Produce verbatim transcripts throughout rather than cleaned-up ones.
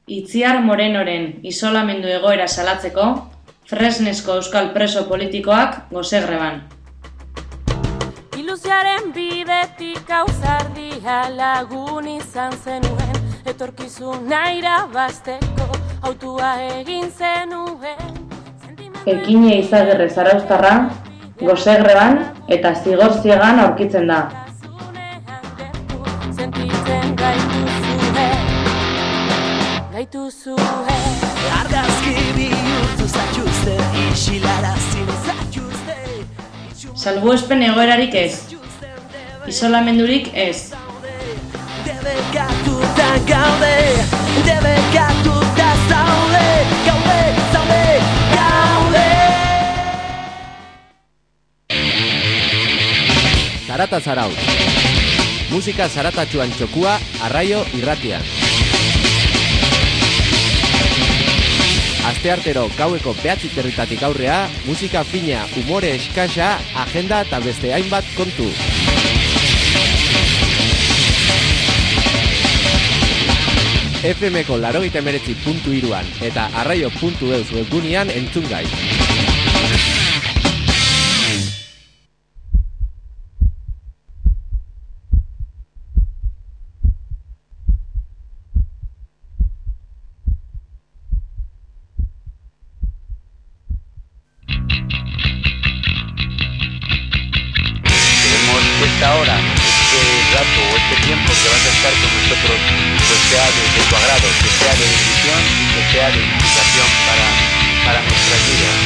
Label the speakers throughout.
Speaker 1: Itziar Morenoren isolamendu egoera salatzeko, Fresnesko euskal preso politikoak gozegreban.
Speaker 2: Ilusiaren bidetik auzardia lagun izan zenuen, etorkizuna irabazteko autua egin zenuen.
Speaker 1: Ekine Izagirre Zarauztarra, gozegreban eta zigor ziegan aurkitzen da.
Speaker 2: Sentitzen gaituzue, gaituzue. Argazki bihurtu zaituzte, isilarazi zaituzte.
Speaker 1: Salbuespen egoerarik ez, isolamendurik ez.
Speaker 2: Debekatuta gaude, debekatuta zaude, gaude, zaude, gaude.
Speaker 3: Zarata Zarautz. Musika zaratatxuan txokua, arraio irratian. Asteartero gaueko behatzi territatik aurrea, musika fina, umore eskasa, agenda eta beste hainbat kontu. F Mko laurogeita hemeretzi puntu hiruan eta arraio puntu eus webgunean entzun gai.
Speaker 4: Esta hora, este rato o este tiempo que vas a estar con nosotros, pues sea de tu agrado, que sea de bendición y que sea de edificación para, para nuestras vidas.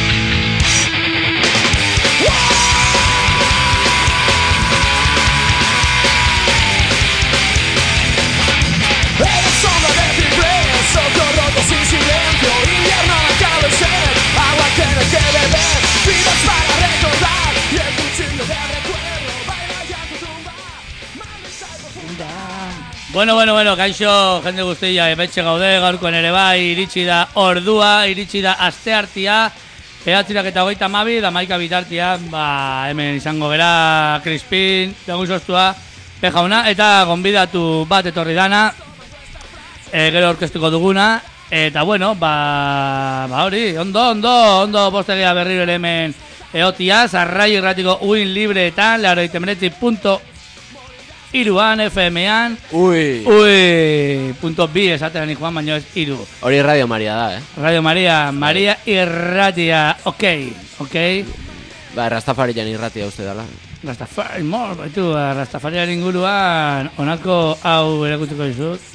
Speaker 2: Eres sombra de mi beso, roto sin silencio, invierno acaba de ser, agua que no hay que beber, vidas para recordar y el cuchillo de recuerdo.
Speaker 5: Bueno, bueno, bueno, kaixo, jende guztia, emetxe gaude, gaurkoen ere bai, iritsi da ordua, iritsi da asteartia, behatzirak eta hogeita hamabi, da maika bitartia, ba, hemen izango gera, Crispin, dago izostua, pejauna, eta gonbidatu bat etorri dana, e, gero orkestuko duguna, eta bueno, ba, ba hori, ondo, ondo, ondo, postegia berriro ere hemen eotia, arraio irratiko uin libreetan, laurogeita hemeretzi puntu iruan, F M-an.
Speaker 3: Ui.
Speaker 5: Ui. Punto bi esateran ikuan, baina ez iru.
Speaker 3: Hori Radio Maria da, eh?
Speaker 5: Radio Maria, Maria irratia. Ok, ok.
Speaker 3: Ba, Rastafarian irratia uste dala.
Speaker 5: Rastafari, mor, baitu, Rastafarian inguruan onako hau erakutuko dizut.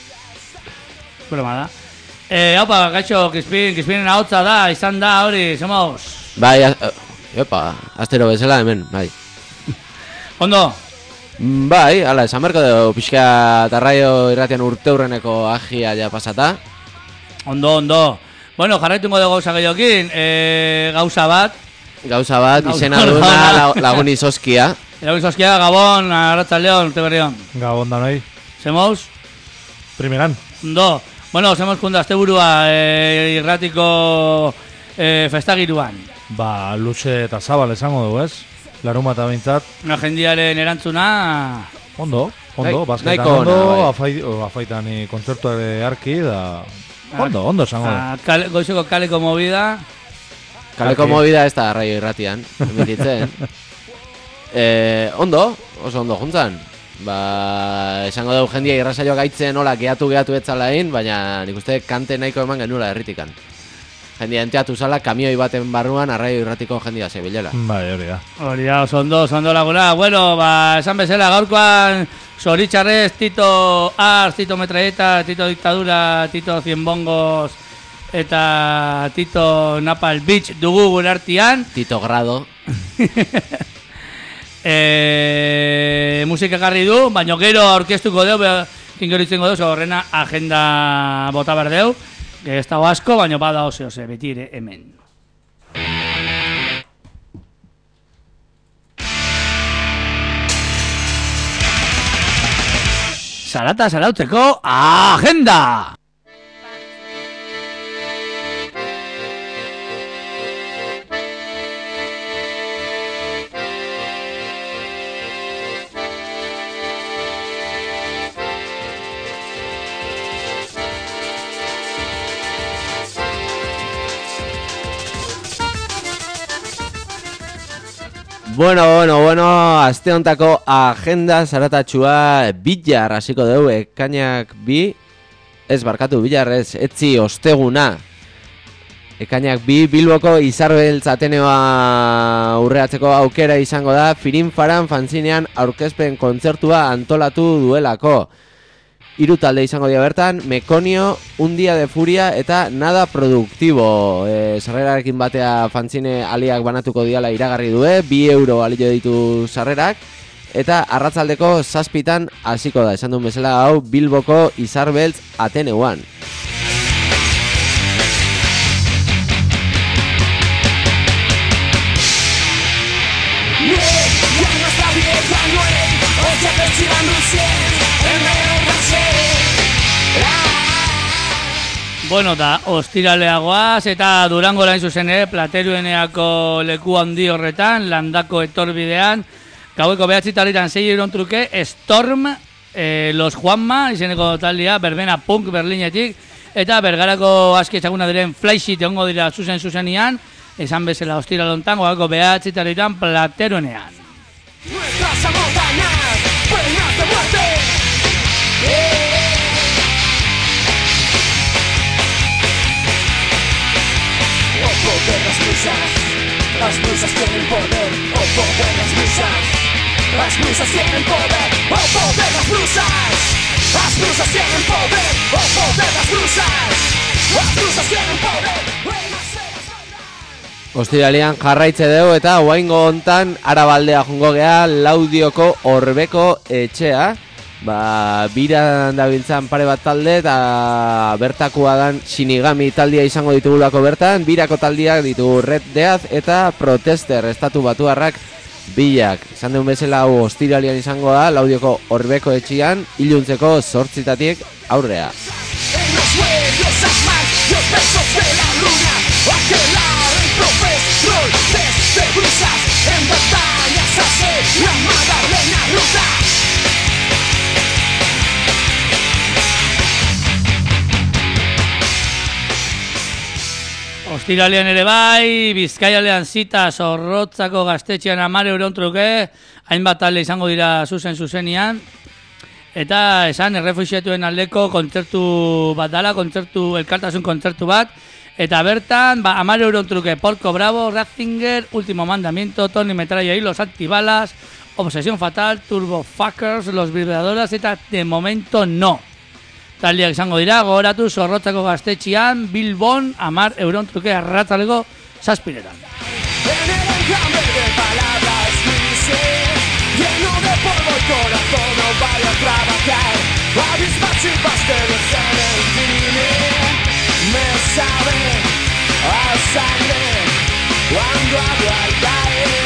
Speaker 5: Broma da. Eh, haupa, gaixo, Crispin, Crispinen ahotza da, izan da, hori, somos.
Speaker 3: Bai, epa, astero bezala hemen, bai.
Speaker 5: Ondo.
Speaker 3: Bai, ala, esan berko dugu pixka tarraio irratian urte hurreneko agia ja pasata.
Speaker 5: Ondo, ondo. Bueno, jarraitungo dugu gauza gehiokin, e, gauza bat.
Speaker 3: Gauza bat, izena duna lagun izoskia.
Speaker 5: Lagun izoskia, Gabon, Arratzaldeon, urte berrion.
Speaker 6: Gabon da noi.
Speaker 5: Zemoz?
Speaker 6: Primeran.
Speaker 5: Ondo. Bueno, zemoz kunda, azte burua e, irratiko e, festagiruan.
Speaker 6: Ba, luze eta zabal esango dugu, ez? Laruma eta bintzat.
Speaker 5: Una jendiaren erantzuna...
Speaker 6: Ondo, ondo,
Speaker 3: Dai,
Speaker 6: basketan ondo, bai. afai, afaitan kontzertu ere arki, da... Ondo, ondo esango dugu.
Speaker 5: Kale, goizeko kaleko movida...
Speaker 3: Kaleko movida ez da arraio irratian, emititzen. eh, ondo, oso ondo juntzan. Ba, esango dugu jendia irrasaioak gaitzen hola geatu geatu etzalain, baina nik uste kante nahiko eman genula herritikan. Jendia enteatu zala, kamioi baten barruan arraio irratiko jendia zebilela.
Speaker 6: Bai, hori da.
Speaker 5: Hori da, oso ondo, oso ondo laguna. Bueno, ba, esan bezala, gaurkoan zoritxarrez, Tito Ars, Tito Metralleta, Tito Dictadura, Tito Cienbongos eta Tito Napal Beach dugu gure artian.
Speaker 3: Tito Grado.
Speaker 5: e, musika garri du, baina gero aurkeztuko deu, kinkero itzengo deu, horrena agenda bota berdeu. Ez dago asko, baina bada ose, ose, beti ere hemen. Zarata zarautzeko agenda!
Speaker 3: Bueno, bueno, bueno, aste hontako agenda zaratatxua Bilar hasiko dugu, ekainak bi, ez barkatu Bilar ez, etzi osteguna. Ekainak bi, Bilboko Izarbeltz Ateneoa urreatzeko aukera izango da, Firinfaran fanzinean aurkezpen kontzertua antolatu duelako. Hiru talde izango dira bertan, Mekonio, Un Día de Furia eta Nada Productivo. E, sarrerarekin batea fanzine aliak banatuko diala iragarri due, bi euro alio ditu sarrerak, eta arratzaldeko zazpitan hasiko da, esan duen bezala hau Bilboko Izarbeltz Ateneuan.
Speaker 5: Bueno, da, ostiraleagoaz eta Durango lain zuzen ere, Platerueneako leku handi horretan, landako etorbidean, gaueko behatzi talitan sei euron truke, Storm, eh, Los Juanma, izeneko taldia, Berbena Punk Berlinetik, eta Bergarako aski ezaguna diren Flysheet egongo dira zuzen zuzenian, esan bezala ostiralontan, gaueko behatzi talitan Plateruenean.
Speaker 2: Nuestras montañas, penas de muerte. O poder las blusas, las blusas tienen poder. O poder las blusas, las blusas tienen poder. O poder las blusas, las blusas tienen poder. O poder las blusas, las blusas tienen poder.
Speaker 3: Ostiralean jarraitze dugu eta oaingo hontan Arabaldea jongo gea Laudioko Orbeko etxea. Ba, biran dabiltzan pare bat talde eta bertakoa dan Shinigami taldia izango ditugulako bertan. Birako taldiak ditu Red Death eta Protester estatu batuarrak bilak. Esan deun bezala hau ostiralean izango da Laudioko Orbeko etxean iluntzeko zortzitatik aurrea.
Speaker 5: Ostiralean ere bai, Bizkaialean zita Zorrotzako gaztetxean hamar euron truke, hainbat talde izango dira zuzen zuzenian, eta esan errefuxiatuen aldeko kontzertu bat dala, kontzertu, elkartasun kontzertu bat, eta bertan, ba, hamar euron truke, Porco Bravo, Ratzinger, Último Mandamiento, Tony Metralla y los Antibalas, Obsesión Fatal, Turbo Fuckers, Los Vibradoras, eta de momento no. Taldiak izango dira, gogoratu Zorrotzako gaztetxean, Bilbon, hamar euron truke arratzaleko zazpiretan.
Speaker 2: En el enjambre de palabras grises, lleno de polvo el corazón no vaya a trabajar. Avispas y pasteles en el cine, me sabe a sangre cuando hablo al caer.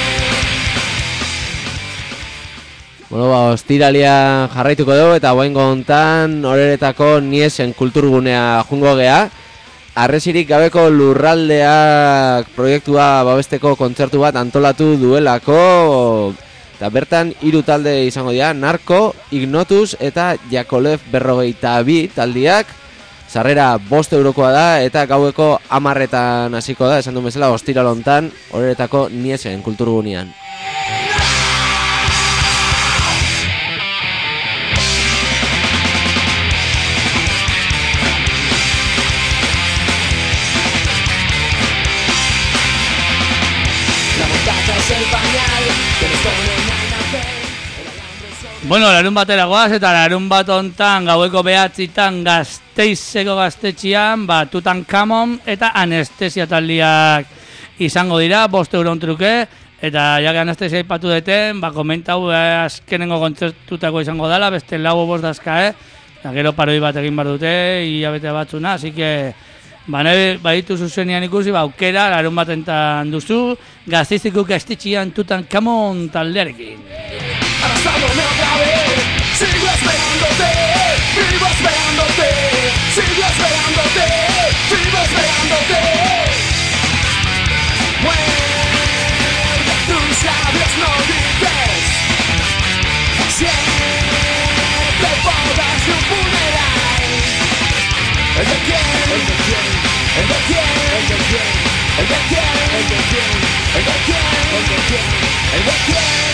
Speaker 3: Bueno, ba, ostiralean jarraituko dugu eta oaingo hontan horeretako Niesen kulturgunea jungo gea. Arresirik gabeko lurraldeak proiektua babesteko kontzertu bat antolatu duelako. Eta bertan hiru talde izango dira, Narko, Ignotus eta Jakolev berrogeita bi taldiak. Sarrera bost eurokoa da eta gaueko hamarretan hasiko da, esan du bezala ostiralontan horeretako Niesen kulturgunean.
Speaker 5: Bueno, larun batera goaz eta larun bat ontan gaueko behatzitan Gasteizeko gaztetxean, ba, Tutankamon eta Anestesia taldiak izango dira, bost euron truke, eta jake Anestesia ipatu deten, ba, komentau eh, azkenengo kontzertutako izango dela, beste lau bost dazka, eh? Eta gero paroi bat egin bar dute, hilabete batzuna, así que, ba, nahi baditu zuzenian ikusi, ba, aukera, larun bat entan duzu, Gasteizeko gaztetxean Tutankamon taldearekin.
Speaker 2: Arrastrándome otra vez, sigo esperándote, vivo esperándote, sigo esperándote, vivo esperándote. Muerde tus labios, no grites, siete bodas de un funeral. ¿El de quién? ¿El de quién? ¿El de quién? ¿El de quién? el de quién, el de quién, el de quién, el de quién, el de quién.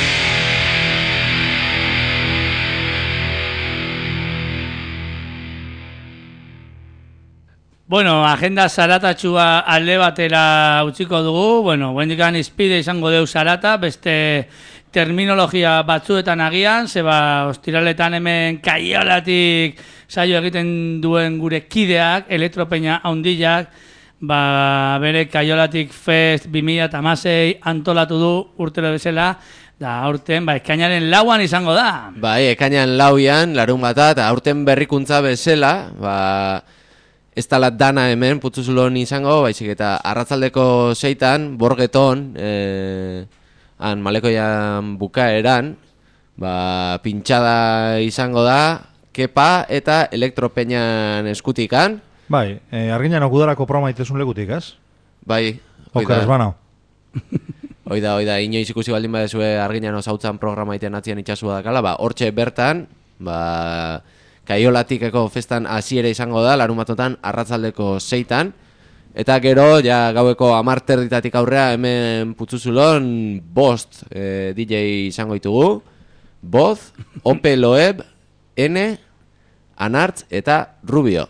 Speaker 5: Bueno, agenda zaratatxua alde batera utziko dugu. Bueno, buendikan izpide izango deu zarata, beste terminologia batzuetan agian, zeba ostiraletan hemen kaiolatik saio egiten duen gure kideak, elektropeña haundillak, ba, bere kaiolatik fest bi mila hamasei antolatu du urtero bezala, da aurten, ba, ekainaren lauan izango da.
Speaker 3: Bai, ekainaren lauian, larun bata, eta aurten berrikuntza bezala, ba, ez tala dana hemen, putzuzulon izango, baizik eta arratzaldeko seitan, borgeton, eh, han malekoian bukaeran, ba, pintxada izango da, kepa eta elektropeñan eskutikan.
Speaker 6: Bai, eh, arginan okudarako programa itezun lekutik, ez?
Speaker 3: Bai,
Speaker 6: Okeraz banao.
Speaker 3: Oida, oida, inoiz ikusi baldin badezue arginan osautzan programa iten atzian itxasua dakala, ba, hortxe bertan, ba, kaiolatikeko festan hasiera izango da, larun batotan arratzaldeko seitan, eta gero, ja gaueko amarterditatik aurrea hemen putzuzulon bost eh, D J izango ditugu, Boz, Ope Loeb, N, Anartz eta Rubio.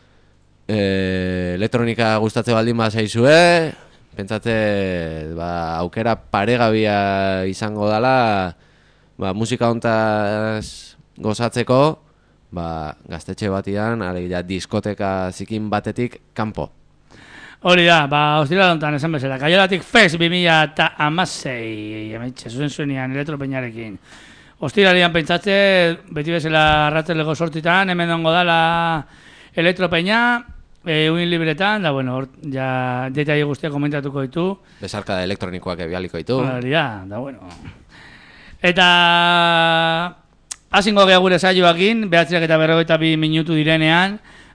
Speaker 3: Eh, elektronika gustatze baldin bazaizue, pentsatze ba, aukera paregabia izango dala, ba, musika hontaz gozatzeko, ba, gaztetxe batian, alegia diskoteka zikin batetik kanpo.
Speaker 5: Hori da, ba, ostira dontan esan bezala, kaiolatik fest bi mila hamasei, emetxe, zuzen zuenian, elektropeñarekin. Ostiralian pentsatze, beti bezala arratzeleko sortitan, hemen dongo dala elektropeña, e, uin libretan, da, bueno, or, ja, detai guztia komentatuko ditu.
Speaker 3: Bezarka da elektronikoak ebialiko ditu.
Speaker 5: Hori da, da, bueno. Eta hasingo geha gure saioakin, behatzirak eta berrogeita bi minutu direnean,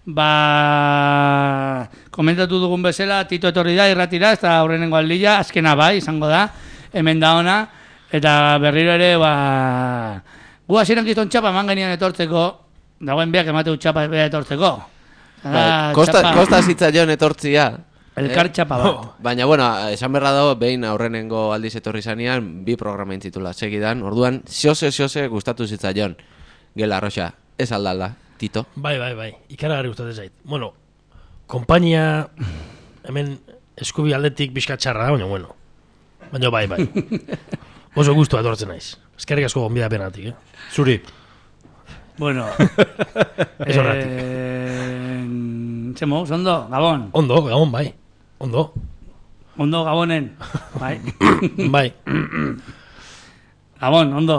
Speaker 5: ba, komentatu dugun bezala, Tito etorri da, irratira, ez da aurrenengo aldila, azkena bai, izango da, hemen da ona, eta berriro ere, ba, gu hasieran kiston txapa eman genian etortzeko, dagoen beak emateu txapa bea etortzeko.
Speaker 3: Ba, kosta, kosta zitzaion etortzia.
Speaker 5: Elkar txapa bat.
Speaker 3: Baina, bueno, esan berra dago, behin aurrenengo aldiz etorri zanean, bi programa intzitula segidan, orduan, xose, xose gustatu zitzaion. Gela, Roxa, ez aldalda, Tito.
Speaker 7: Bai, bai, bai, ikaragarri gustatzen zait. Bueno, kompainia, hemen eskubi aldetik bizka txarra da, baina, bueno. Baina, bai, bai. Oso guztua etortzen naiz. Eskerrik asko gonbida penatik, eh?
Speaker 6: Zuri.
Speaker 5: Bueno.
Speaker 7: Ez horretik.
Speaker 5: Eh, Txemo, ondo, Gabon.
Speaker 7: Ondo, Gabon, bai. Ondo.
Speaker 5: Ondo, Gabonen. Bai.
Speaker 7: Bai.
Speaker 5: Gabon, ondo.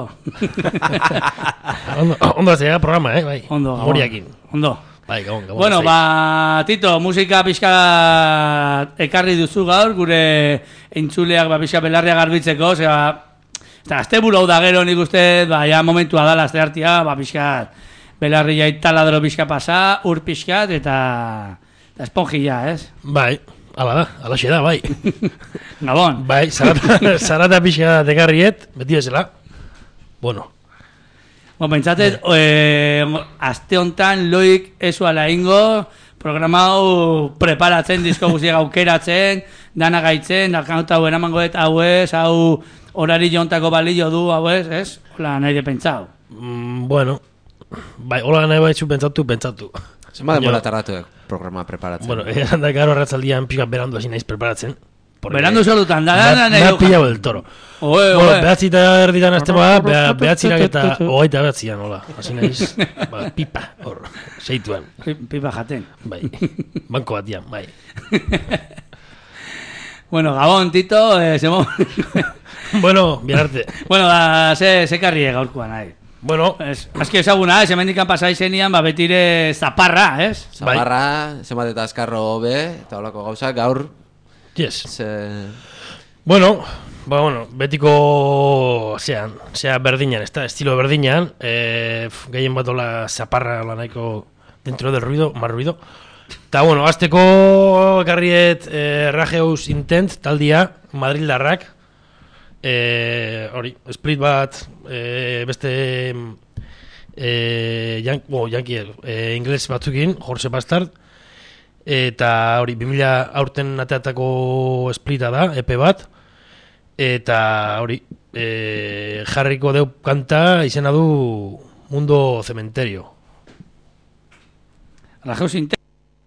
Speaker 7: Ondo, ondo aztea programa, eh, bai.
Speaker 5: Ondo, Gabon.
Speaker 7: Moriakin.
Speaker 5: Ondo.
Speaker 7: Bai, Gabon, Gabon.
Speaker 5: Bueno,
Speaker 7: zai.
Speaker 5: ba, Tito, musika pixka ekarri duzu gaur, gure entzuleak ba, pixka belarria garbitzeko, zeba, eta azte burau da gero nik uste, ba, ja momentua dala azte hartia, ba, pixka belarria taladro pixka pasa, ur pixkat, eta, eta esponjia, ez?
Speaker 7: Bai, ala da, alaxe da, bai.
Speaker 5: Gabon.
Speaker 7: Bai, zarata, zarata pixka dekarriet, beti bezala. Bueno.
Speaker 5: Bueno, pentsatet, eh, azte hontan loik ezuala ingo, programa hau preparatzen, disko guztiak aukeratzen, dana gaitzen, dalkanut hau eramango et hau ez, hau horari jontako balio du, hau ez, ez? Hola, nahi de pentsau.
Speaker 7: Mm, bueno, bai, hola nahi baitzu pentsatu, pentsatu.
Speaker 3: Zema demora tardatu programa preparatzen.
Speaker 7: Bueno, eran da garo arratzaldian pixka berandu hasi naiz preparatzen.
Speaker 5: Berandu solutan, da, da, da,
Speaker 7: Me ha pillado el toro.
Speaker 5: Oe,
Speaker 7: Bueno,
Speaker 5: oe.
Speaker 7: behatzi eta erditan azten bada, behatzirak eta hogeita behatzian, hola. Hasi naiz, ba, pipa, hor, seituan.
Speaker 5: Pipa jaten.
Speaker 7: Bai, banko batian, bai.
Speaker 5: Bueno, Gabon, Tito, eh, semo...
Speaker 7: Bueno, bien arte.
Speaker 5: Bueno, da, ze, ze karrie gaurkoan, nahi.
Speaker 7: Bueno,
Speaker 5: Es, aski ezaguna, ez hemendikan pasai zenian, ba, betire zaparra, ez?
Speaker 3: Zabarra, zemat eta azkarro hobe, eta holako gauzak, gaur,
Speaker 7: yes.
Speaker 3: ze...
Speaker 7: Bueno, ba, bueno, betiko, zean, zea berdinan, ez da, estilo berdinan, eh, gehien bat ola zaparra, ola nahiko dentro del ruido, más ruido. Eta, bueno, azteko garriet eh, Rageus Intent, taldia, Madrildarrak, eh, hori, split bat, eh, beste, eh, yank, bo, yankee, eh, ingles batzukin, Jorge Bastard, Eta hori, bi mila aurten ateatako splita da, E P bat. Eta hori, e, jarriko deu kanta izena du Mundo Cementerio.
Speaker 5: Rajeu Sinte.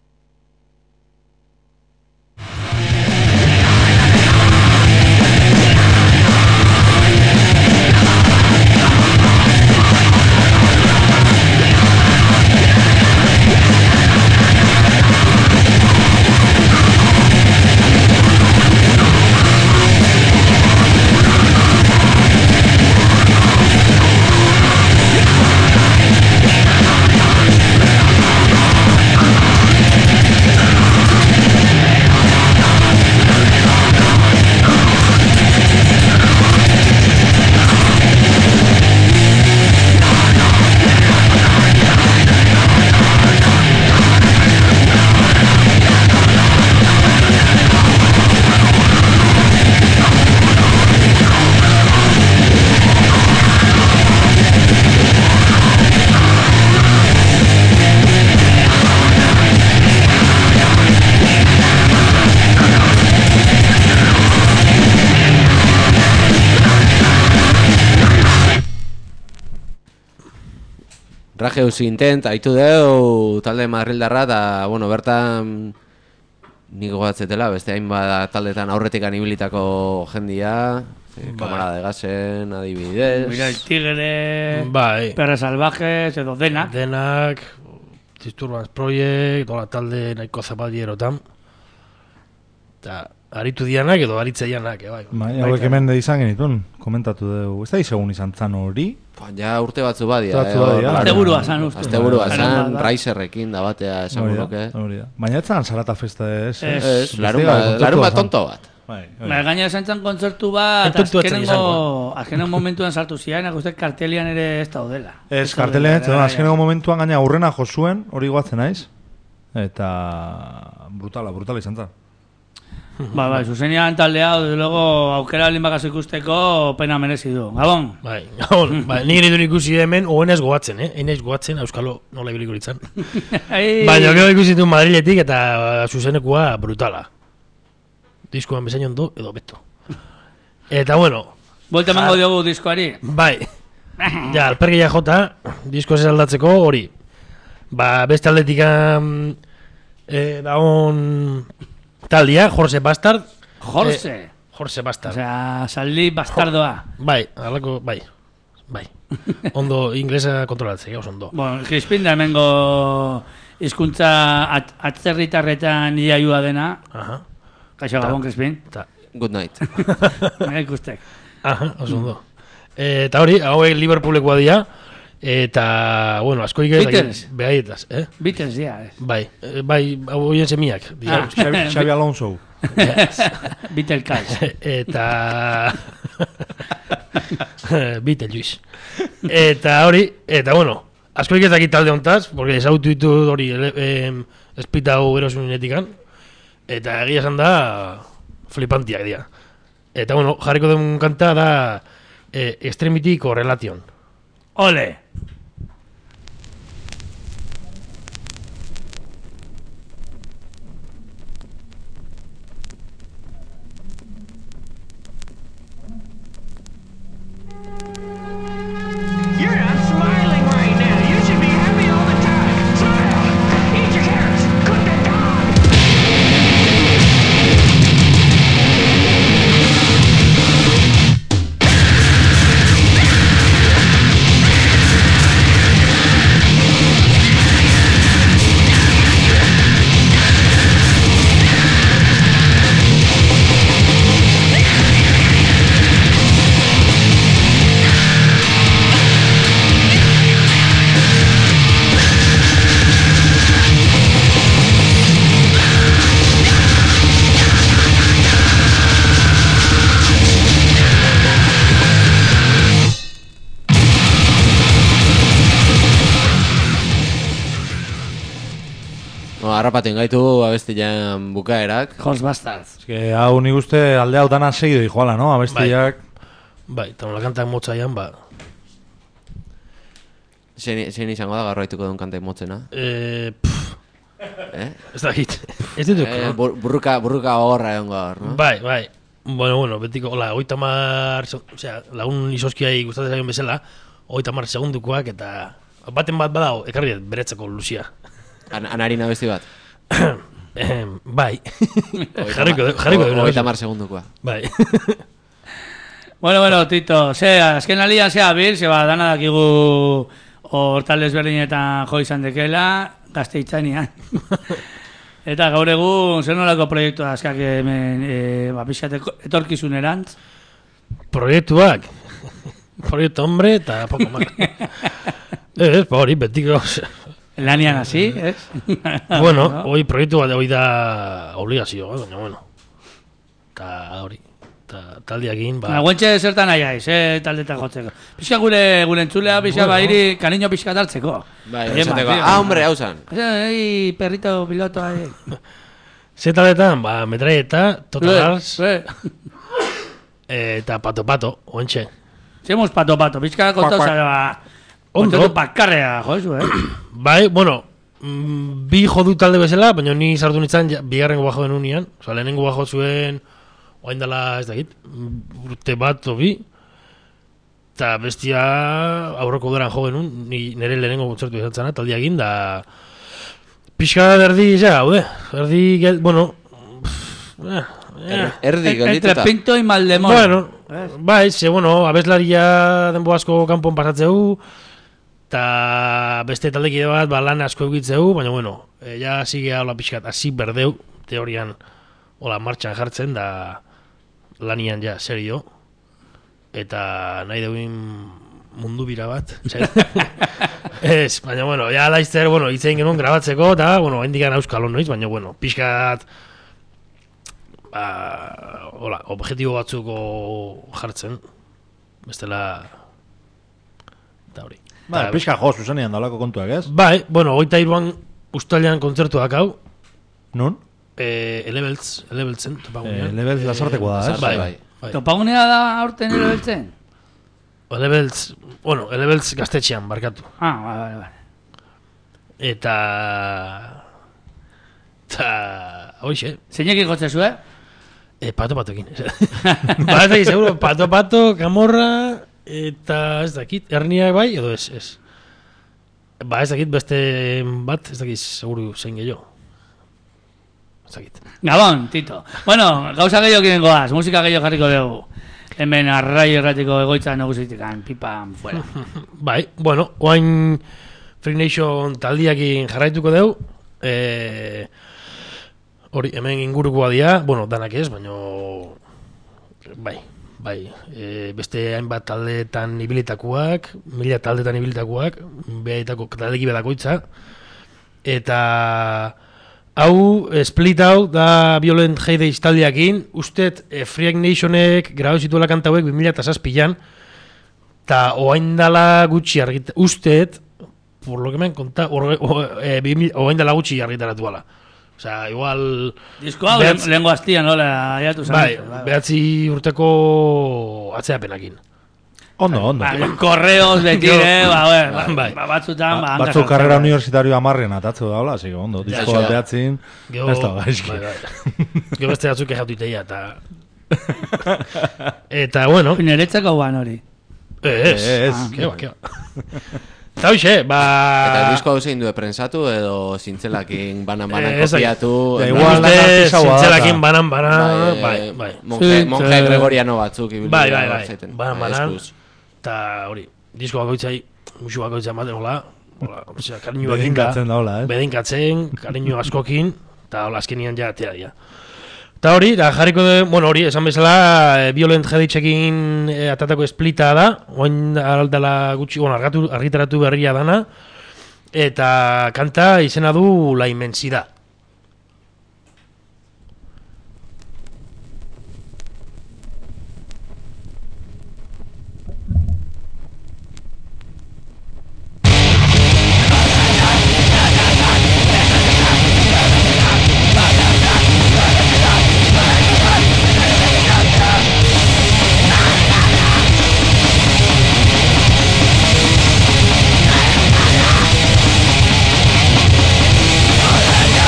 Speaker 3: Rajeu Intent, haitu deu talde madrildarra, eta, bueno, bertan nik gogatzetela, beste hainbat taldetan aurretikan ibilitako jendia, eh, Kamara de Gasen, adibidez.
Speaker 5: Mira, el Tigre,
Speaker 7: Bai.
Speaker 5: Perra Salvajes, edo denak.
Speaker 7: Denak, Disturbance Project, dola talde nahiko zapaldierotan. Eta aritu dianak edo aritzeianak, bai.
Speaker 6: Bai, hauek hemen de izan genitun, komentatu dugu. Ez da izegun izan zan hori?
Speaker 3: Ja urte batzu badia.
Speaker 6: Urte batzu badia.
Speaker 5: Asteburua zan uste.
Speaker 3: Asteburua zan, Raiserrekin da batea esan buruke.
Speaker 6: Baina ez zan Sarata festa ez.
Speaker 3: Ez, larun bat tonto bat.
Speaker 5: Baina gaina esan zan kontzertu bat, azkenengo, azkenengo momentuan sartu zian, uste kartelian ere ez daudela.
Speaker 6: Ez, kartelian ez, azkenengo momentuan gaina aurrena jo zuen, hori guatzen naiz. Eta brutala, brutala izan zan.
Speaker 5: Ba, bai, zuzenian taldea, desde luego, aukera alin bakazu ikusteko pena merezi du. Gabon?
Speaker 7: Bai, gabon. Ba, nik nidun ikusi hemen, oen ez gogatzen, eh? Ein ez gogatzen, Euskalo nola ibiliko ditzan. Baina, gero ikusi du Madriletik eta zuzenekua brutala. Diskoan bezain ondo, edo beto. Eta, bueno.
Speaker 5: Buelta emango diogu diskoari.
Speaker 7: Bai. Ja, alpergia jota, disko ez aldatzeko hori. Ba, beste aldetik eh, da on... Taldia, Jorge Bastard.
Speaker 5: Jorge.
Speaker 7: Eh, Jorge Bastard.
Speaker 5: Osea, saldi bastardoa.
Speaker 7: Bai, alako, bai. Bai. Ondo inglesa kontrolatzea, gauz ondo.
Speaker 5: Bueno, Crispin da hemengo hizkuntza at, atzerritarretan iaioa dena.
Speaker 7: Aha.
Speaker 5: Kaixo Gabon, Crispin.
Speaker 3: Ta. Good night.
Speaker 5: Ega ikustek.
Speaker 7: Aha, oso ondo. Eta hori, hauek Liverpoolekoa dira. Eta, bueno, asko ike...
Speaker 5: Beatles.
Speaker 7: Behaietas, eh?
Speaker 5: Beatles, ja.
Speaker 7: Bai, bai, hau hien semiak.
Speaker 5: Ah.
Speaker 6: Xavi, Xavi Alonso.
Speaker 5: Beatle Cals.
Speaker 7: Eta... Beatle Luis. Eta hori, eta bueno, asko ike ez dakit talde hontaz, porque esautu ditu hori eh, espita hau erosunetikan. Eta egia esan da, flipantiak dira. Eta bueno, jarriko den kanta da eh, Extremity Correlation.
Speaker 5: Ole!
Speaker 2: You're not smiling right now. You should be happy all the time. Smile! Eat your carrots! Cook that dog!
Speaker 3: No, harrapaten gaitu abestian bukaerak.
Speaker 5: Horse Bastards.
Speaker 6: Ez que hau nik uste alde hau dana segido dijoala, no? Abestiak...
Speaker 7: Bai, eta nola kantak motzaian, ba...
Speaker 3: Zein zein izango da gaur haituko duen kantai motzena?
Speaker 7: Eh, pff,
Speaker 3: Eh?
Speaker 7: Ez dakit. Ez ditu.
Speaker 3: Eh, bur- burruka, burruka horra egon gaur, no?
Speaker 7: Bai, bai. Bueno, bueno, betiko, hola, hogeita hamar, osea, lagun izoskiai gustatzen zaion bezala, hogeita hamar segundukoak eta baten bat badago, ekarri dut beretzeko luzia.
Speaker 3: An anarina besti bat.
Speaker 7: Eh, bai. Jarriko, jarriko.
Speaker 3: Hogeita hamar segundukoa.
Speaker 7: Bai.
Speaker 5: Bueno, bueno, Tito, ze, azken alian zea bil, zeba dana dakigu hortal desberdinetan jo izan dekela, Gazteitzanian. Eta gaur egun, zer nolako proiektu azkak hemen, e, ba, pixat etorkizunerantz?
Speaker 7: Proiektuak. Proiektu hombre eta poko más. Ez, ba hori, betiko.
Speaker 5: Lanian hasi, ez?
Speaker 7: Bueno, hoi proiektu bat hoi da obligazioa, baina bueno. Eta hori. Eta taldiakin, ba...
Speaker 5: Naguentxe zertan nahi haiz, eh, taldeta jotzeko. Pixka gure, gure entzulea, pixka
Speaker 7: Bueno.
Speaker 5: ba, iri, kaniño pixka tartzeko.
Speaker 3: Bai,
Speaker 5: Ema,
Speaker 3: esateko,
Speaker 5: tío.
Speaker 3: ah, hombre, hau zan.
Speaker 5: Ei, perrito piloto, ahí.
Speaker 7: Ze taldetan, ba, metraieta, Total Ars,
Speaker 5: Eh,
Speaker 7: eta Pato Pato, oentxe.
Speaker 5: Zemos pato pato, pixka kontau zara, ba...
Speaker 7: Ondo.
Speaker 5: Kontatu pakarrea, jozu, eh?
Speaker 7: Bai, bueno, mm, bi jodu talde bezala, baina ni sartu nintzen ja, bigarrengo bajo den unian. Osa, lehenengo bajo zuen, oain dela, ez dakit, urte bat o bi. Eta bestia aurreko deran jo genuen, ni nire lehenengo kontzertu izan zena, taldia egin, da... Pixka erdi, ja, haude, erdi, gel, bueno... Eh, eh.
Speaker 3: Erdi
Speaker 5: Entre
Speaker 3: geldituta.
Speaker 5: pinto y maldemon.
Speaker 7: Bueno, bai, ze, bueno, abeslaria denbo asko kanpon pasatzeu, eta beste taldekide bat, ba, lan asko egitzeu, baina, bueno, e, ja, sigea hola pixkat, hasi berdeu, teorian, hola, martxan jartzen, da lanian ja, serio, eta nahi deuin mundu bira bat, ez, baina, bueno, ja, laizter, bueno, itzein genuen grabatzeko, eta, bueno, hendikan auskalo noiz, baina, bueno, pixkat, ba, hola, objetibo batzuko jartzen, bestela, eta hori.
Speaker 6: Ba,
Speaker 7: Ta-
Speaker 6: pixka jo, zuzenean dalako kontuak, ez?
Speaker 7: Bai, bueno, goita iruan ustalean kontzertuak hau,
Speaker 6: Nun?
Speaker 7: eh, Elebeltz, Elebeltzen,
Speaker 6: Eh,
Speaker 7: topagunean.
Speaker 6: Lebel lasartekoa da, ez?
Speaker 7: Bai,
Speaker 3: bai.
Speaker 7: bai.
Speaker 5: Topagunea da aurten ero beltzen?
Speaker 7: Elebeltz, bueno, Elebeltz gaztetxean, barkatu.
Speaker 5: Ah, bai, bai, bai.
Speaker 7: Eta... Eta... Hoxe,
Speaker 5: Zeinek ikotzezu, eh?
Speaker 7: eh, pato patokin. Ba, ez dakit, seguro, pato pato, kamorra, eta ez dakit, herniak bai, edo ez, ez. Ba, ez dakit beste bat, ez dakit, seguru zein gehiago. Ez dakit.
Speaker 5: Gabon, Tito. Bueno, gauza gehiago kiren goaz, musika gehiago jarriko dugu. Hemen arrai erratiko egoitza nagusitikan, pipan, fuera.
Speaker 7: Bai, bueno, oain Free Nation taldiakin jarraituko deu. Eh, hori, hemen ingurukoa dira, bueno, danak ez, baina bai, bai, e, beste hainbat taldeetan ibilitakoak, mila taldeetan ibilitakoak, behaitako taldeki bedakoitza, eta hau, split hau, da Violent Heyday taldeakin, ustet e, Free Nationek grabatu zituela kanta hauek bi mila zazpian, eta oain dala gutxi argita, ustet, por lo que me han contado, e, oain dala gutxi argitaratu ala. O sea, igual...
Speaker 5: Disko hau,
Speaker 7: Behatz-
Speaker 5: lehengo hastian, nola, aiatu
Speaker 7: Bai,
Speaker 5: zan.
Speaker 7: behatzi urteko atzeapenakin.
Speaker 6: Ondo, ondo.
Speaker 5: Ba, korreos beti, eh, ba, ber, ba,
Speaker 7: Bai.
Speaker 5: ba, batzutan, ba,
Speaker 6: Ba,
Speaker 5: hanka
Speaker 6: batzuk
Speaker 5: sartzen.
Speaker 6: karrera universitario amarren atatzu daula, así que ondo,
Speaker 3: Ja,
Speaker 6: disko
Speaker 3: ja.
Speaker 6: bat behatzin,
Speaker 7: Gero,
Speaker 6: ez da gaizki.
Speaker 7: bai, bai. Gero beste batzuk ejatu iteia, eta... Eta, bueno...
Speaker 5: Niretzako guan hori.
Speaker 7: Ez,
Speaker 6: Ez.
Speaker 7: ah, keba, keba. Eta hoxe, ba...
Speaker 3: Eta disko hau zein du prensatu edo zintzelakin banan-banan
Speaker 7: Eh, ez dakit.
Speaker 3: kopiatu.
Speaker 6: Da,
Speaker 3: edo-
Speaker 6: igual
Speaker 7: Uste,
Speaker 6: lan artisaua da,
Speaker 7: zintzelakin
Speaker 6: eta-
Speaker 7: banan, banan,
Speaker 3: Bai,
Speaker 7: bai,
Speaker 3: eh,
Speaker 7: bai.
Speaker 3: Monje,
Speaker 5: Sí,
Speaker 3: monje
Speaker 5: eh,
Speaker 3: gregoriano batzuk ibili
Speaker 7: Bai,
Speaker 3: dira
Speaker 7: bai, bai.
Speaker 3: zaiten.
Speaker 7: Banan,
Speaker 3: Bai,
Speaker 7: banan.
Speaker 3: eskuz.
Speaker 7: Eta hori, disko bakoitzai, musu bakoitzai ematen, hola, hola, osea, kariñu bakin da.
Speaker 6: Bedinkatzen daula, ez?
Speaker 7: Bedinkatzen, kariñu askokin, eta hola, azkenian ja, atea dira. Eta hori, da jarriko de, bueno, hori, esan bezala, e, Violent Headitzekin e, atatako splita da, oain aldala gutxi, bueno, argatu, argitaratu berria dana, eta kanta izena du La Inmensidad.
Speaker 2: All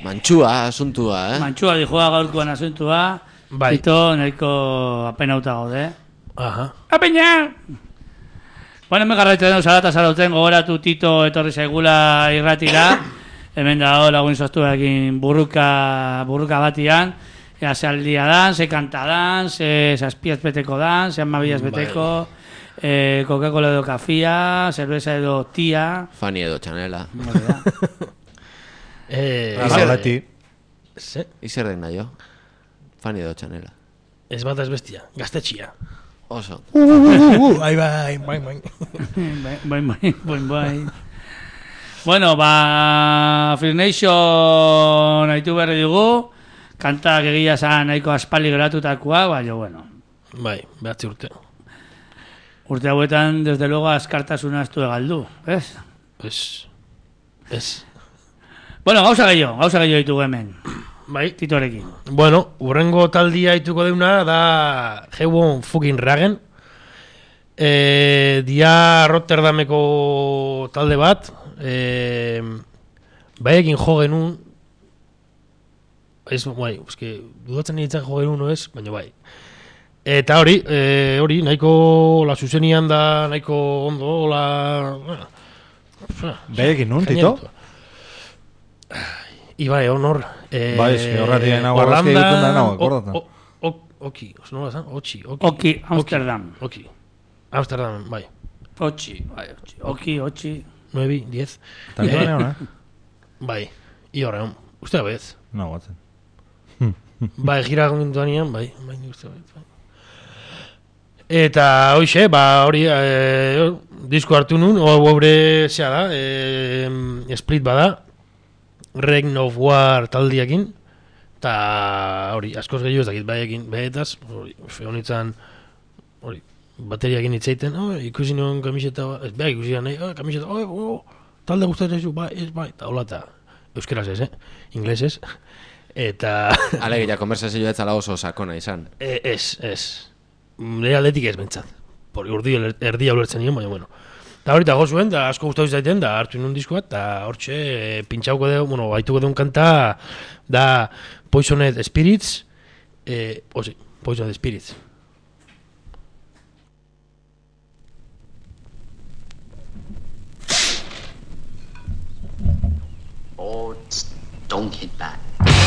Speaker 3: Mantxua, asuntua, eh?
Speaker 5: Mantxua dijoa gaurkoan asuntua.
Speaker 7: Bai.
Speaker 5: Tito, nahiko apenauta gaude.
Speaker 7: Aha.
Speaker 5: Apeña! Bueno, hemen garraitzen dugu salata zarauten, gogoratu Tito etorri zaigula irratira. Hemen dago lagun izoztuekin burruka, burruka batian. Ea ze aldia dan, ze kanta dan, ze zazpiaz beteko dan, ze amabiaz beteko, eh, Coca-Cola edo kafia, cerveza edo tia.
Speaker 3: Fani edo txanela.
Speaker 7: Eh,
Speaker 6: Claro, beti.
Speaker 7: ze?
Speaker 3: Izer den naio. Fani edo txanela.
Speaker 7: Ez bat ez bestia, gaztetxia.
Speaker 3: Oso.
Speaker 7: Uh, uh, uh, ai bai, bai, bai.
Speaker 5: Bai, bai, bai, bai, bai. Bueno, ba, Free Nation haitu berri dugu, kantak egia zan nahiko aspaldi geratutakoa, baina, bueno.
Speaker 7: Bai, behatzi urte.
Speaker 5: Urte hauetan, desde luego, askartasuna ez du egaldu, ez?
Speaker 7: Ez, ez.
Speaker 5: Bueno, gauza gehiago, gauza gehiago ditugu hemen,
Speaker 7: Bai,
Speaker 5: Titorekin.
Speaker 7: bueno, urrengo taldia ituko deuna da Hewon fucking Ragen. E, dia Rotterdameko talde bat, e, baiekin jo genuen, ez, bai, eske, dudatzen nintzen jo genuen, no ez, baina bai. Eta hori, e, hori, nahiko, la zuzenian da, nahiko ondo, la... Bueno,
Speaker 6: Behekin nun, Tito?
Speaker 7: Ibai, honor. Eh,
Speaker 6: Bai, eske horretik nago argazki egiten da, nago, akordatzen.
Speaker 7: o- o- o- Oki, oso nola zan? Otxi, oki.
Speaker 5: Oki, Amsterdam.
Speaker 7: Oki. Amsterdam, bai.
Speaker 5: Otxi, bai, otxi. Oki, otxi.
Speaker 7: nueve, diez.
Speaker 6: Tanto da neon, eh?
Speaker 7: Bai, i horrean. Uste bez.
Speaker 6: No, batzen.
Speaker 7: Bai, gira gintuanian, bai. Bai, ni uste bez. Bai. Eta hoxe, ba, hori, e, disko hartu nun, obre zea da, e, split bada, Reign of War taldiakin, eta hori, askoz gehiago ez dakit baiekin, behetaz, hori, honitzen, hori, bateriakin itzaiten, oh, ikusi nuen kamiseta, ez behar ikusi nahi, oh, kamiseta, oh, oh, talde gustatzen zu, bai, ez, bai, eta hola, eta euskeraz ez, eh, inglesez, eta...
Speaker 3: Alegia, konversazioa etzala oso sakona izan.
Speaker 7: E, ez, ez. Nire aldetik ez bentsat. Por urdi erdia ulertzen nion, baina bueno. Eta horita gozuen, da asko gustatu zaiten, da hartu inun diskoa, eta hortxe e, pintxauko dugu, bueno, baituko dugu kanta, da Poisoned Spirits, e, osi, Poisoned Spirits.
Speaker 8: Oh, tss, don't hit back.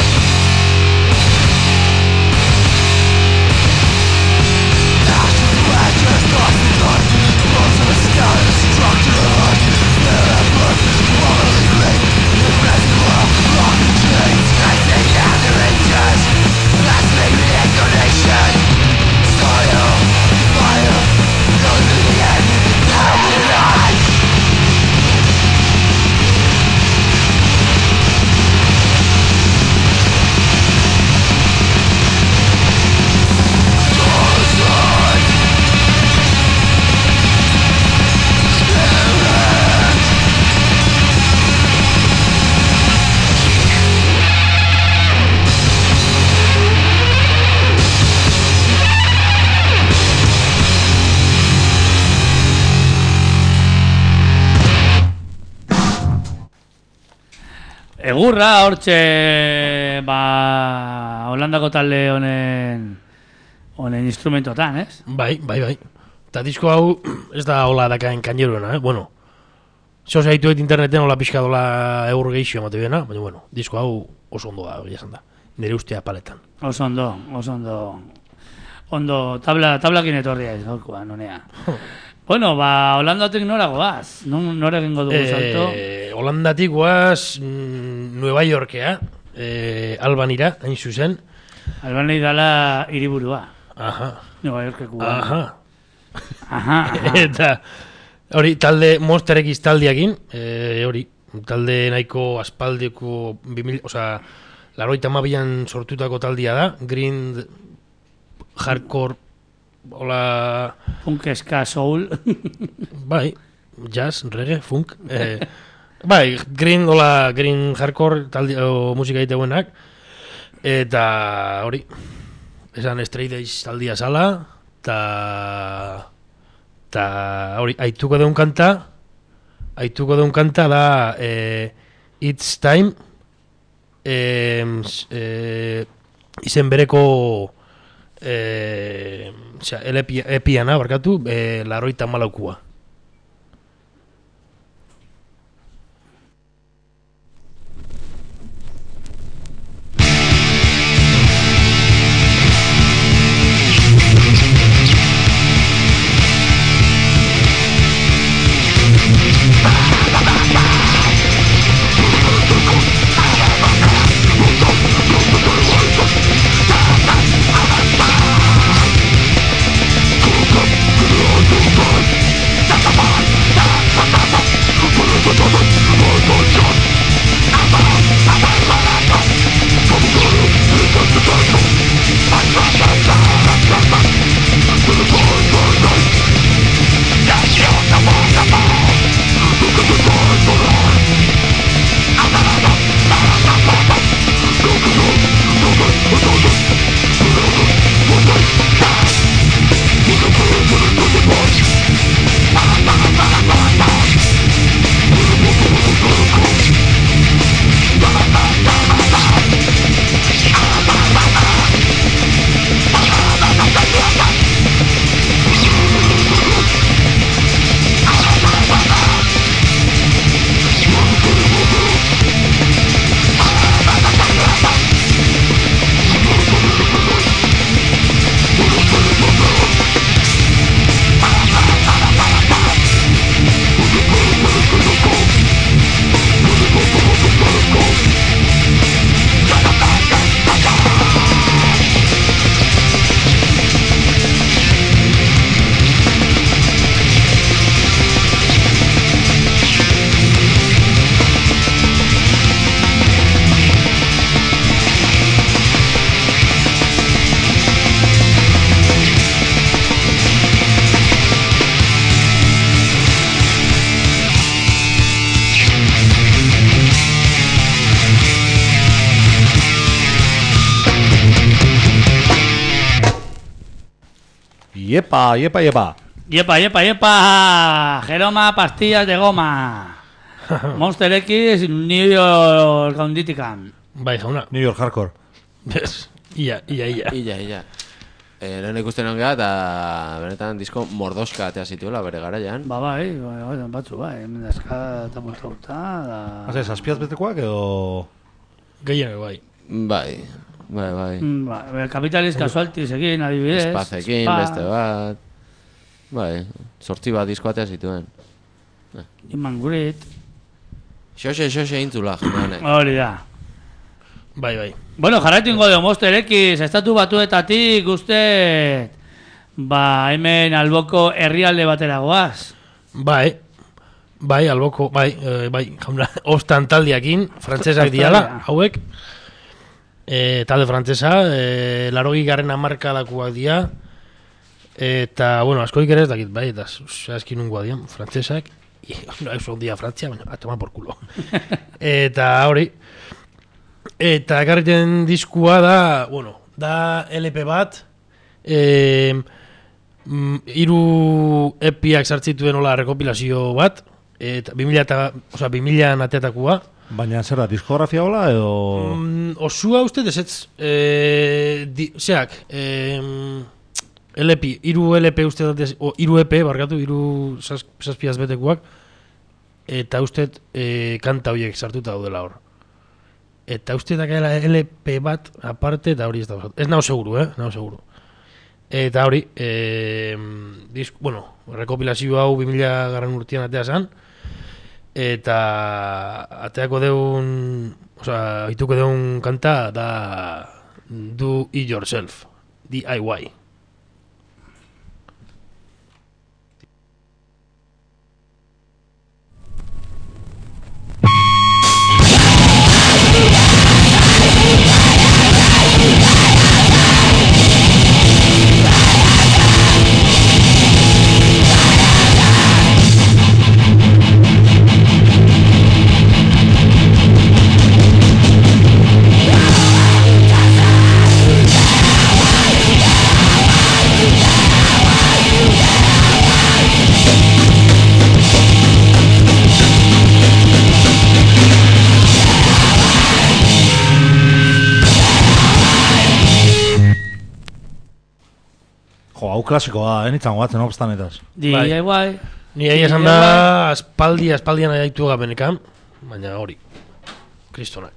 Speaker 5: Egurra, hortxe, ba, Holandako talde honen, honen instrumentotan, ez?
Speaker 7: Bai, bai, bai. Eta disko hau, ez da hola dakaen kaineruena, eh? Bueno, zeo zaituet interneten hola pixka dola eur geixio emate biena, baina bueno, disko hau oso ondo da, hori esan da. Nire ustea paletan.
Speaker 5: Oso ondo, oso ondo. Ondo, tabla, tablakin etorria ez, gaurkoan, honea. Bueno, ba, Holandatik nora goaz? Nora egingo dugu salto?
Speaker 7: Eh, Holandatik goaz mm, Nueva Yorkea, eh, Albanira, hain zuzen.
Speaker 5: Albani dala hiriburua.
Speaker 7: Aha.
Speaker 5: Nueva Yorkeko.
Speaker 7: Aha.
Speaker 5: Aha, aha.
Speaker 7: Eta hori talde Monster X taldiakin, eh, hori talde nahiko aspaldiko bimil, osea, laroita mabian sortutako taldia da, Green Hardcore, hola...
Speaker 5: Funk, ska, soul.
Speaker 7: Bai, jazz, reggae, funk. Eh, bai, Green, hola, Green Hardcore taldi, o, musika egiteuenak. Eta hori, esan Stray Days taldia sala, eta... Eta hori, aituko deun kanta, aituko deun kanta da eh, It's Time, e, e, izen bereko e, osea, elepi, epiana, barkatu, e, laroita malaukua.
Speaker 6: Iepa, iepa, iepa.
Speaker 5: Iepa, iepa, iepa. Jeroma, pastillas de goma. Monster X, New York gaunditikan.
Speaker 7: Bai, jauna.
Speaker 6: New York Hardcore.
Speaker 7: Bez, ia, ia, ia.
Speaker 3: Illa, illa. Eh, lehen ikusten ongea eta benetan disko mordoska atea zituela bere garaian.
Speaker 5: Ba, bai, bai, bai, batzu, bai. Mendazka eta multauta, da...
Speaker 6: Hase, saspiaz betekoak edo...
Speaker 7: Gehien, bai.
Speaker 3: Bai, bai, bai.
Speaker 5: Mm, ba, Capitalis Casualties egin, adibidez.
Speaker 3: Espazekin,
Speaker 5: Spa.
Speaker 3: beste bat. Bai, sortzi bat disko atea zituen.
Speaker 5: Iman gurit.
Speaker 3: Xoxe, xoxe intzula, jendeanek.
Speaker 5: Hori da.
Speaker 7: Bai, bai.
Speaker 5: Bueno, jarraitu ingo deo, Monster X, estatu batuetatik uste... Ba, hemen alboko herrialde batera goaz.
Speaker 7: Bai, bai, alboko, bai, e, bai, jauna, ostan taldiakin, frantsesak diala, hauek. E, talde frantsesa, e, larogi garren amarkadakoak dia. Eta, bueno, askoik ere ez dakit, bai, eta zehazkin nungoa dian, frantsesak. No, eso un día Francia, bueno, a tomar por culo. Eta hori... Eta ekarriten diskua da, bueno, da L P bat, e, mm, iru epiak sartzituen hola rekopilazio bat, eta bimila eta, oza, bimila ateatakua.
Speaker 6: Baina zer da, diskografia hola edo...
Speaker 7: Mm, osua uste desetz, e, di, zeak, e, L P, iru L P uste dut, o iru E P, barkatu, iru zazpiaz betekuak, eta uste e, kanta horiek sartuta daudela hor. Eta uste dakaela L P bat aparte, eta hori ez da, ez nao seguru, eh, nao seguru. Eta hori, e, disk, bueno, rekopilazio hau bimila garren urtean atea zan, eta ateako deun, oza, haituko deun kanta da Do It Yourself, D I Y.
Speaker 2: Yeah.
Speaker 6: Jo, hau klasikoa da, eh, nitzango batzen obstanetaz.
Speaker 5: D I Y.
Speaker 7: Ni ahi esan da, aspaldi, aspaldian aitu gabenekan, baina hori, kristonak.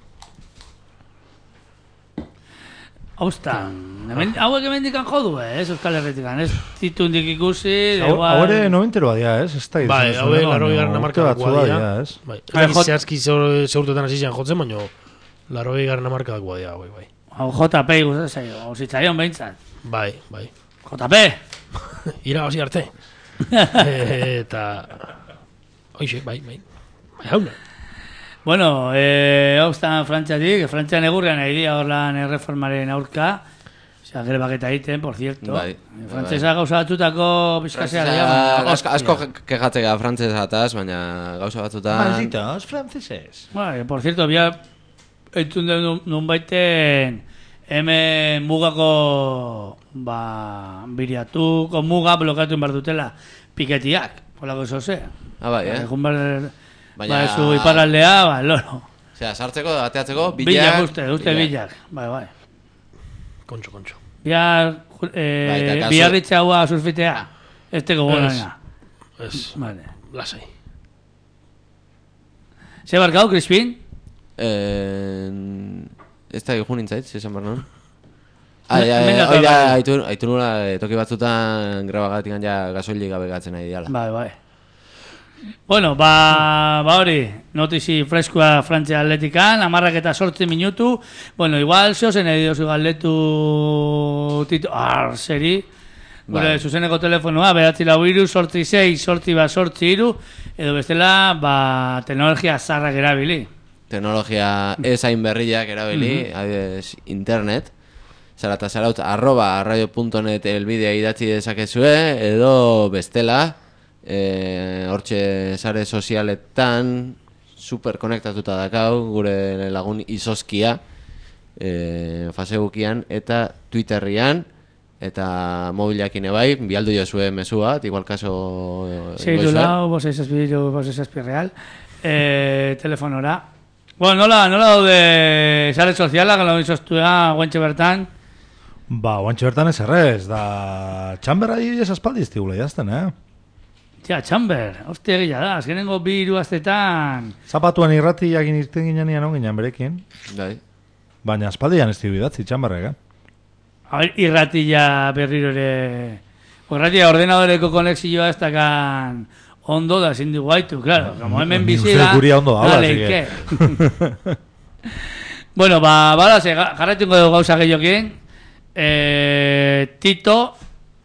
Speaker 5: Hauztan, hauek emendikan jodu, ez, Euskal Herritikan, ez titundik ikusi,
Speaker 6: Hau ere noventero badia, ez? Ez da izan.
Speaker 7: Bai, hau ere laro egarren amarkadakoa dira.
Speaker 6: Ez?
Speaker 7: Bai, ez zehazki zeurtetan hasi zian jotzen, baina laro egarren amarkadakoa dira, bai, bai.
Speaker 5: Hau J P ikusten zaio, hau zitzaion behintzat.
Speaker 7: Bai, bai.
Speaker 5: J P!
Speaker 7: Ira hasi arte. Eta... Hoixe, bai, bai. Bai, hauna.
Speaker 5: Bueno, eh, hau estan Frantziatik, Frantzian egurrean nahi dira horlan erreformaren aurka, osea, grebaketa egiten, por cierto.
Speaker 3: Bai.
Speaker 5: Frantzesa gauza batzutako bizkasea dira.
Speaker 3: Asko, asko kejatzeka frantzesataz, baina gauza batzutan...
Speaker 6: Malditos franceses.
Speaker 5: Bai, por cierto, bia entzun den nun baiten hemen mugako ba, biriatuko muga blokatu behar dutela piketiak, polako eso zea.
Speaker 3: Ah, bai, eh?
Speaker 5: Egun behar...
Speaker 3: Baina...
Speaker 5: Ba, zu iparraldea, ba, loro.
Speaker 3: Osea, sartzeko, ateatzeko,
Speaker 5: Bilak,
Speaker 3: bilak...
Speaker 5: uste, uste bilak. Bai, bai.
Speaker 7: Kontxo, kontxo.
Speaker 5: Bihar, eh,
Speaker 3: Bai, eta kasu-
Speaker 5: biharritza hua surfitea. Este como
Speaker 7: Ez.
Speaker 5: buena.
Speaker 7: Ez,
Speaker 5: Vale.
Speaker 7: lasai.
Speaker 5: Se barkau, Crispin?
Speaker 3: Eh, ez da egun nintzait, zesan behar non. Ah,
Speaker 5: Me-
Speaker 3: ja,
Speaker 5: hemen
Speaker 3: ja,
Speaker 5: dator
Speaker 3: ja,
Speaker 5: bai.
Speaker 3: aitu, aitu nula, eh, toki batzutan grabagatik ja gasoili gabe gatzen nahi diala.
Speaker 5: Bai, bai. Bueno, ba, ba hori, notizi freskoa Frantzia atletikan, amarrak eta sortzi minutu. Bueno, igual, zozen edidozu galdetu tito, ar, seri. Gure
Speaker 3: Bai.
Speaker 5: zuzeneko telefonoa, beratzi lau iru, sortzi sei, sortzi ba, sortzi iru, edo bestela, ba, teknologia zarrak erabili.
Speaker 3: Teknologia ez hain berriak erabili, adibidez, internet. Zarata zaraut, arroba, arraio punto net elbidea idatzi dezakezue, edo bestela, eh, hortxe sare sozialetan, super konektatuta dakau, gure lagun izoskia, eh, Facebookian eta Twitterrian, eta mobilakin ebai, bialdu jozue mezu bat, igual kaso... eh,
Speaker 5: Seitu
Speaker 3: goizue.
Speaker 5: lau, bos esazpiru, bos esazpi real. Eh, telefonora. Bueno, nola, nola daude sare sozialak, gala izostua, guantxe bertan.
Speaker 6: Ba, guantxe bertan ez errez, da... Txamberra ez aspaldi iztigula jazten, eh?
Speaker 5: Ja, Chamber, hostia egila da, azkenengo bi hiru astetan.
Speaker 6: Zapatuan irrati jakin irten ginen nian onginan berekin,
Speaker 3: Bai.
Speaker 6: baina aspaldian ez digu idatzi txamberrek, eh?
Speaker 5: A ver, irratilla berriro ere... Irratilla ordenadoreko konexioa ez dakan ondo da zindu guaitu, claro. Como hemen
Speaker 6: Ni
Speaker 5: bizi
Speaker 6: uste
Speaker 5: da...
Speaker 6: guria ondo da,
Speaker 5: dale,
Speaker 6: así que-
Speaker 5: que... Bueno, ba, bala, ze, jarretuko dugu gauza gehiokin. Eh, Tito...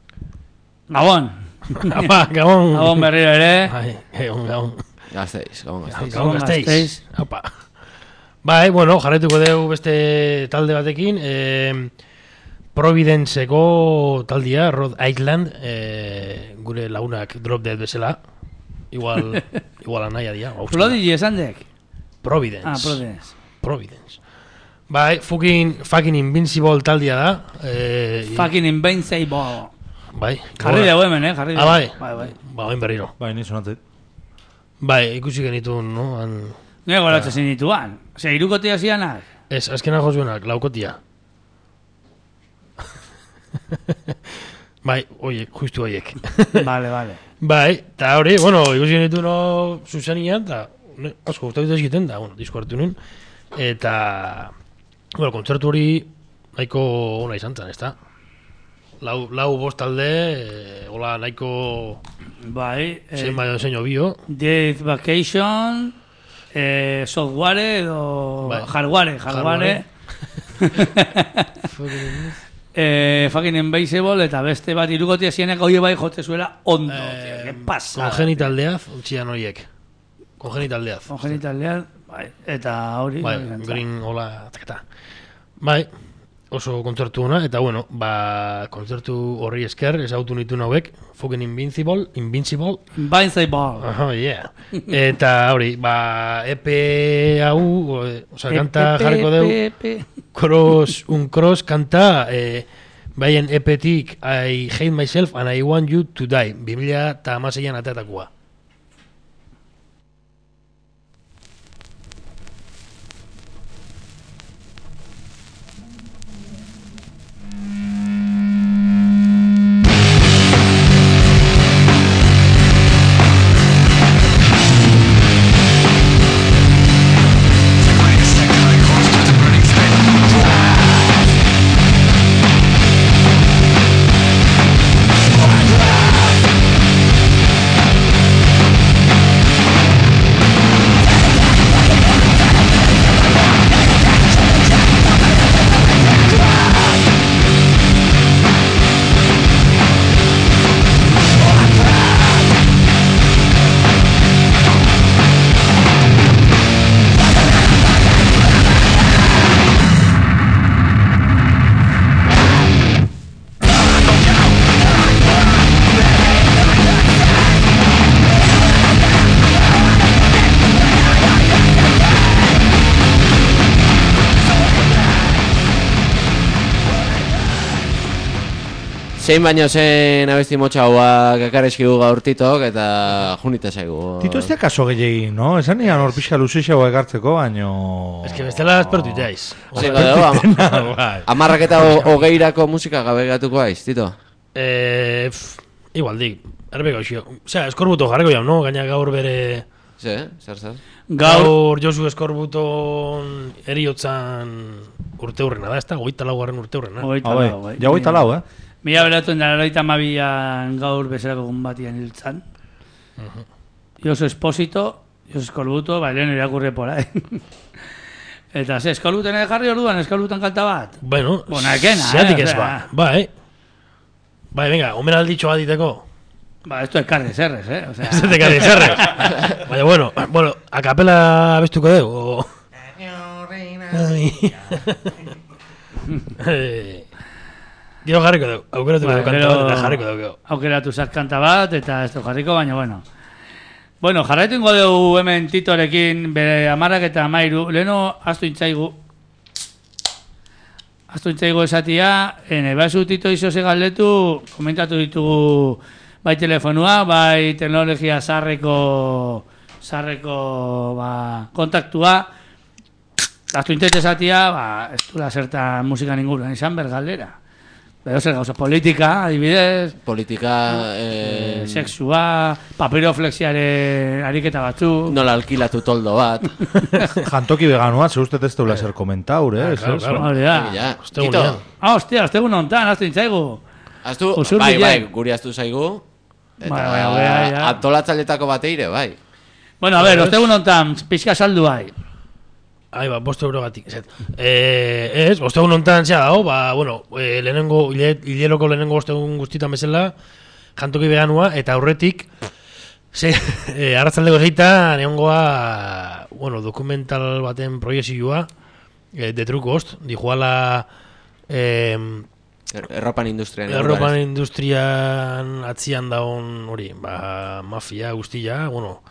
Speaker 5: Gabon.
Speaker 7: Apa, gabon.
Speaker 5: Gabon berriro ere.
Speaker 7: Bai, gabon, gabon.
Speaker 3: Gazteiz, gabon gazteiz.
Speaker 7: Gabon
Speaker 5: Gasteiz.
Speaker 7: Gasteiz. Apa. Bai, bueno, jarretuko dugu beste talde batekin. Eh, Providenceko taldia, Rhode Island, eh, gure lagunak Drop Dead bezala. Igual, igual anaia dia.
Speaker 5: Prodigy esan dek.
Speaker 7: Providence.
Speaker 5: Ah, Providence.
Speaker 7: Providence. Bai, fucking, fucking Invincible taldia da. Eh,
Speaker 5: Fucking invincible.
Speaker 7: Bai.
Speaker 5: Jarri dugu hemen, eh? Jarri
Speaker 7: Ah, bai.
Speaker 5: Bai, bai.
Speaker 7: Ba, oin berriro.
Speaker 6: Bai, ni sonatzeit.
Speaker 7: Bai, ikusi genitun, no? Han...
Speaker 5: Nire goratzen zinituan. Ose, irukotea zianak.
Speaker 7: Ez, azkena jozuenak, laukotia. Bai, oiek, justu oiek.
Speaker 5: Vale, vale.
Speaker 7: Bai, eta hori, bueno, ikusi genitu no zuzenian, eta ne, asko gustatu egiten da, bueno, disko hartu nuen. Eta, bueno, kontzertu hori nahiko ona izan zen, ezta? Lau, lau bost talde, e, hola nahiko
Speaker 5: Bai.
Speaker 7: zein baino zein bio.
Speaker 5: Death Vacation, eh, software edo
Speaker 7: Bai.
Speaker 5: hardware, hardware. eh, fucking Invincible eta beste bat irukotia zienek hori bai jote zuela ondo.
Speaker 7: Eh,
Speaker 5: ¿Qué pasa?
Speaker 7: Kongenitaldeaz, utxian horiek. Kongenitaldeaz.
Speaker 5: Kongenitaldean, bai. Eta hori.
Speaker 7: Bai,
Speaker 5: hori gantza.
Speaker 7: green, hola, takata. Bai, oso kontzertu ona, eta bueno, ba, kontzertu horri esker, ezautu nitu hauek, fucking Invincible, Invincible,
Speaker 5: Invincible.
Speaker 7: oh, yeah. Eta hori, ba, E P hau, o- osea, kanta jarriko deu, cross, un cross kanta, eh, baien E P-tik I hate myself and I want you to die, bi mila eta hamaseian ateatakoa.
Speaker 3: Zein baino zein abesti motxauak ekarezkigu gaur Titok eta junite zaigu.
Speaker 6: Tito ez da kaso gehiagin, no? Esan nian hor pixka luzixago ekartzeko, baino...
Speaker 7: Ez que bestela espertu itaiz.
Speaker 3: Zeko dugu, amarrak eta hogeirako musika gabe gatuko aiz, Tito?
Speaker 7: Eh, igual dik, erbe gauzio. Osea, eskorbuto jarreko jau, no? Gaina gaur bere...
Speaker 3: Ze, zer, zer?
Speaker 7: Gaur Josu Eskorbuton eriotzan urte hurrena da, ez da? Goita laugarren urte hurrena.
Speaker 1: Goita
Speaker 6: Hau,
Speaker 1: lau, bai.
Speaker 6: ja goita lau, eh?
Speaker 1: Mila beratuen dara loita mabian gaur bezalako egun batian hiltzan. Uh-huh. Josu Esposito, Josu Eskorbuto, bai, lehen irakurre por ahí. Eta ze, Eskorbutan ere jarri orduan, Eskorbutan kanta bat?
Speaker 7: Bueno,
Speaker 1: Bona ekena,
Speaker 7: ziatik
Speaker 1: eh?
Speaker 7: ez ba. Bai, bai, venga, omen alditxo bat diteko.
Speaker 1: Ba, esto es carne serres, eh? O sea...
Speaker 7: Ez de carne serres. Baina, bueno, bueno, akapela abestuko dugu. O... Gero jarriko dugu, aukeratuko dugu kanta bat eta jarriko dugu.
Speaker 1: Aukeratu zat kanta bat eta ez du jarriko, baina bueno. Bueno, jarraitu ingo dugu hemen Titorekin bere amarrak eta amairu. Leheno, astu intzaigu. Astu intzaigu esatia, ene, basu Tito izo ze galdetu, komentatu ditugu bai telefonua, bai teknologia zarreko, zarreko ba, kontaktua. Astu intete esatia, ba, ez du la zerta musika ninguruan izan bergaldera. Pero zer gauza, politika, adibidez.
Speaker 3: Politika...
Speaker 1: Eh, sexua, papiroflexiare ariketa batzu.
Speaker 3: Nola alkilatu toldo bat.
Speaker 6: Jantoki veganua, ze usted ez deula ser komentaur, eh?
Speaker 7: Claro, claro.
Speaker 1: Hori da.
Speaker 3: Ja,
Speaker 7: Ostegunean.
Speaker 3: Tito.
Speaker 1: Ah, hostia, ostegun hontan, aztu intzaigu.
Speaker 3: Aztu,
Speaker 1: Usurbil
Speaker 3: bai, bai,
Speaker 1: jen.
Speaker 3: guri aztu zaigu. Eta
Speaker 1: Bai, bai, bai, ja.
Speaker 3: antolatzailetako bateire, bai.
Speaker 1: Bueno, a ver, ostegun hontan, pixka saldu bai.
Speaker 7: Ai, ba, bost euro gatik. Eh, ez, ostegun hontan zea dago, ba, bueno, eh, lehenengo, hileroko lehenengo ostegun guztitan bezala, jantoki veganua, eta aurretik, ze, eh, arratzaldeko zeita, neongoa, bueno, dokumental baten proiezioa, eh, de trukost, dijuala, eh,
Speaker 3: Er- Erropan industrian.
Speaker 7: Erropan industrian atzian daun hori, ba, mafia guztia, bueno,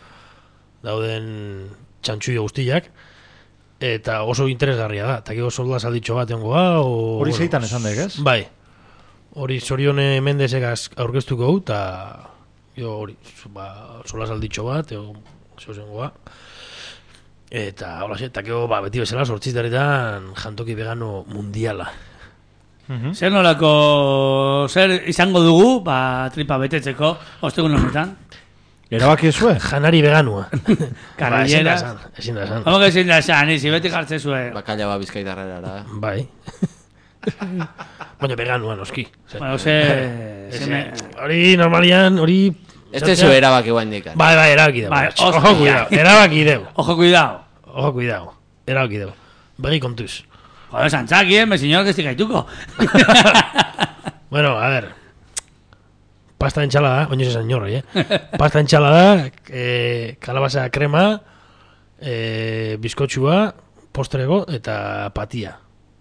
Speaker 7: dauden txantxuio guztiak, eta oso interesgarria da, eta gero solda salditxo bat egongoa.
Speaker 6: Hori zeitan esan dek, ez?
Speaker 7: Bai, hori Sorione Mendesek aurkeztuko gu, eta gero hori, ba, solda salditxo bat, egon, zozengoa. Eta, hola, eta gero, ba, beti bezala, sortzitaretan jantoki vegano mundiala.
Speaker 1: Zer nolako, zer izango dugu, ba, tripa betetzeko, ostegun honetan.
Speaker 6: Erabaki ezue?
Speaker 7: Janari veganua.
Speaker 1: Karillera.
Speaker 7: Ba, ezin da esan.
Speaker 1: Hamo que ezin da esan, izi, beti jartze zuen.
Speaker 3: Bakalla ba bizkaitarrera.
Speaker 7: Bai. Baina veganua, noski.
Speaker 1: Bueno, ze... ze me...
Speaker 7: Hori normalian, hori...
Speaker 3: Este zu erabaki guain dikan.
Speaker 7: Bai, bai, erabaki deu.
Speaker 1: Bai,
Speaker 7: Ojo,
Speaker 1: hostia.
Speaker 7: cuidao. Erabaki deu.
Speaker 1: Ojo, cuidao.
Speaker 7: Ojo, cuidao. Erabaki deu. Begi kontuz.
Speaker 1: Joder, santzaki, eh, me señor que estik gaituko.
Speaker 7: Bueno, a ver. Pasta enxalada, oño ese señor, eh? Pasta enxalada, eh, kalabasa krema, eh, bizkotxua, postrego eta patia.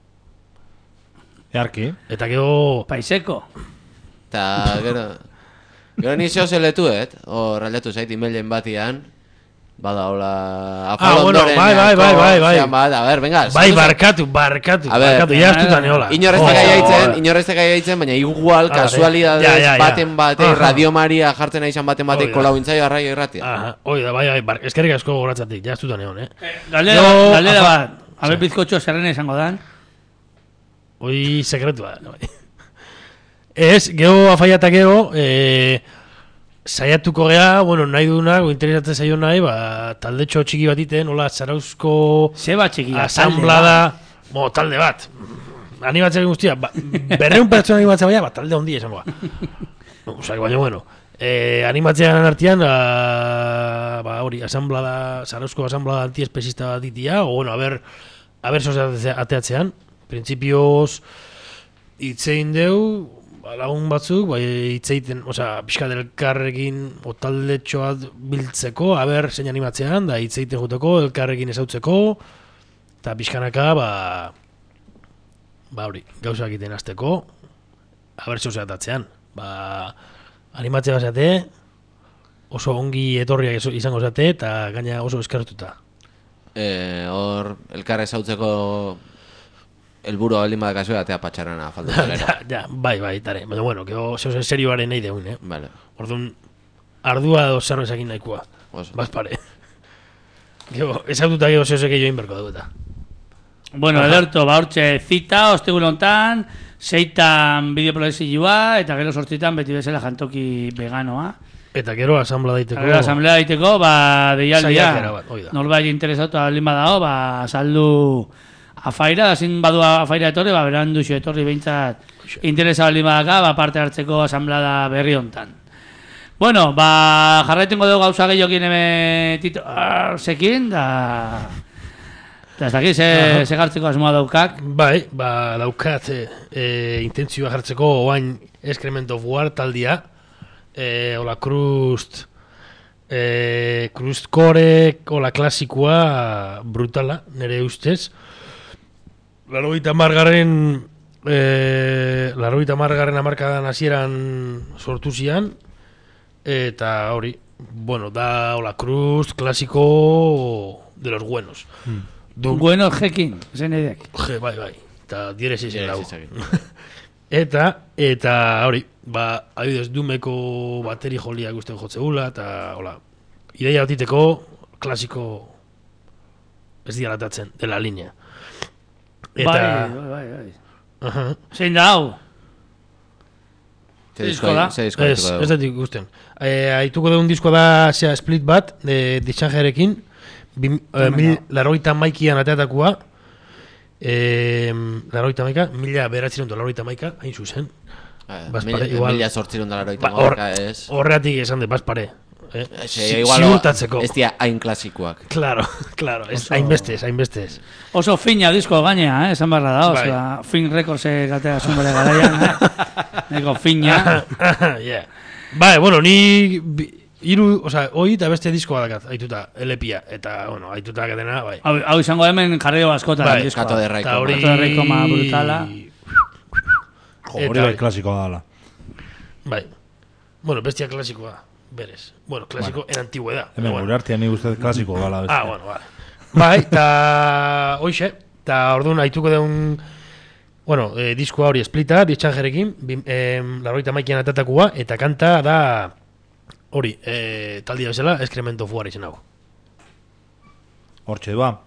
Speaker 6: Earki.
Speaker 7: Eta gero...
Speaker 1: Paiseko.
Speaker 3: Eta gero... Gero nizio zeletuet, hor raletu zait imelen batian, bada hola...
Speaker 7: Ah, bueno, bai, bai, bai, bai, bai.
Speaker 3: Bat, a ver, venga.
Speaker 7: Bai, barkatu, barkatu,
Speaker 3: A ver,
Speaker 7: barkatu, ya astutan eola.
Speaker 3: Inorrezteka jaitzen, inorrezteka jaitzen, baina igual,
Speaker 7: Ah,
Speaker 3: kasualidades
Speaker 7: ja, ja, ja.
Speaker 3: baten bate,
Speaker 7: Aha.
Speaker 3: Radio Maria jartzen izan baten bate,
Speaker 7: Hoi da.
Speaker 3: kolau intzaio arraio irratia.
Speaker 7: Aha, oi da, bai, bai, bar, eskerrik asko goratzatik, ja astutan egon, eh?
Speaker 1: Galdera,
Speaker 7: Yo,
Speaker 1: galdera
Speaker 7: afa-
Speaker 1: bat. A ver, bizkotxo zerrena izango dan.
Speaker 7: Hoi sekretua, bai. Ez, geho afaiata geho, eh, saiatuko gea, bueno, nahi dunak, o interesatzen zaio nahi, ba, taldetxo txiki bat iten, hola, zarauzko
Speaker 1: Zeba txikia.
Speaker 7: asamblada, bo, talde bat, animatzen guztia, ba, berreun pertsona animatzen baina, ba, talde hondi esangoa. No, Osa, baina, bueno, eh, animatzean artean, a, ba, hori, asamblada, zarauzko asamblada antiespezista bat ditia, o, bueno, a ber, a ber, soz ateatzean, printzipioz, itzein deu, ba, lagun batzuk, bai itzeiten, osea, pixka elkarrekin o taldetxoat biltzeko, aber zein animatzean, da itzeiten juteko, elkarrekin ezautzeko, eta pixkanaka, ba, ba hori, gauzak egiten azteko, aber zeuzeatatzean, ba, animatzea bazate, oso ongi etorriak eso- izango zate, eta gaina oso eskertuta.
Speaker 3: Eh, hor, elkarre zautzeko elburu baldin badakazu atea patxarrana falta gero.
Speaker 7: ja, ja, bai, bai, tare. Baina, bueno, gero, zeu serioaren nahi deun, eh?
Speaker 3: Vale.
Speaker 7: Orduan, ardua edo zerro esakin nahikoa.
Speaker 3: Oso.
Speaker 7: Baz pare. Gero, esaututa gero zeu zeke join berko dueta.
Speaker 1: Bueno, Ederto, ba, hortxe, zita, ostegulontan, seitan bideoproiezioa, eta gero sortzitan beti bezala jantoki veganoa.
Speaker 7: Eta gero, asamblea daiteko...
Speaker 1: Gero, asamblea daiteko, ba, deialdia,
Speaker 7: Saiakera bat, hoi da.
Speaker 1: norbait interesatu alin badao, ba, saldu afaira, zin badu afaira etorri, ba, beran duxo etorri behintzat interesa alin badaka, ba, parte hartzeko asamblea berri hontan. Bueno, ba, jarraitengo dugu gauza gehiokin hemen tito, sekin, da... Eta ez dakit, ze, ze gartzeko asmoa daukak.
Speaker 7: Bai, ba, daukat e, e, intentzioa jartzeko oain Excrement of War taldia. E, ola Crust, e, Crust Core, ola klasikoa brutala, nire ustez. Larogeita margarren, e, larogeita margarren amarkadan hasieran sortu zian. Eta hori, bueno, da ola Crust klasiko de los buenos.
Speaker 6: Hmm.
Speaker 7: Du,
Speaker 1: Bueno, jekin, zen edek.
Speaker 7: Je, bai, bai. Eta direz izan dago.
Speaker 3: Direziz
Speaker 7: Eta, eta hori, ba, adibidez, Dumeko bateri joliak uste jotzegula, eta, hola, ideia batiteko, klasiko ez dira latatzen, de la linea. Eta,
Speaker 1: Bai, bai, bai, bai.
Speaker 7: aha,
Speaker 1: Zein da hau?
Speaker 3: Ze
Speaker 1: Disko da?
Speaker 3: disko, ze disko
Speaker 7: ez,
Speaker 3: dituko
Speaker 7: ez
Speaker 3: dugu.
Speaker 7: dut ikusten. E, aituko dugun disko da, zea, split bat, de Dischangerekin, eh, mil, larogeita maikian ateatakoa, eh, larogeita maika, mila beratzen dut larogeita maika, hain zuzen.
Speaker 3: Eh,
Speaker 7: Bas
Speaker 3: mila-
Speaker 7: pare, igual-
Speaker 3: Mila sortzirun dara
Speaker 7: Ba, hor-
Speaker 3: marka ez.
Speaker 7: Horregatik esan de, bazpare. Eh?
Speaker 3: Ze,
Speaker 7: Si-
Speaker 3: igual,
Speaker 7: ziurtatzeko.
Speaker 3: ez dira hain klasikoak.
Speaker 7: Claro, claro, ez, hainbestez, hainbestez.
Speaker 1: Oso fina disko gainea, eh? Esan barra da,
Speaker 7: Bai.
Speaker 1: osea, fin rekorse gatea zunbere garaian, eh? Neko fina.
Speaker 7: yeah. Bai, bueno, ni bi- hiru, o sea, hoi eta beste diskoa dakat, aituta, elepia, eta, bueno, aituta dena, bai.
Speaker 1: Hau, hau izango hemen jarreo askotan
Speaker 7: Bai,
Speaker 1: diskoa.
Speaker 3: Kato de Raiko.
Speaker 7: Eta hori...
Speaker 1: Kato de Raikoma brutala.
Speaker 6: Jo, hori bai klasikoa dala.
Speaker 7: Bai. Bueno, bestia klasikoa, berez. Bueno, klasiko en antigüedad.
Speaker 6: Hemen
Speaker 7: bueno.
Speaker 6: gure artean ni uste klasiko gala bestia.
Speaker 7: Ah, bueno, vale. Bai, eta hoixe, eta orduan aituko deun, bueno, eh, diskoa hori splita, Dischangerekin, eh, larogeita maikian atatakua, eta kanta da, hori, eh, taldia bezala, Excrement of War izan hau.
Speaker 6: Hortxe ba.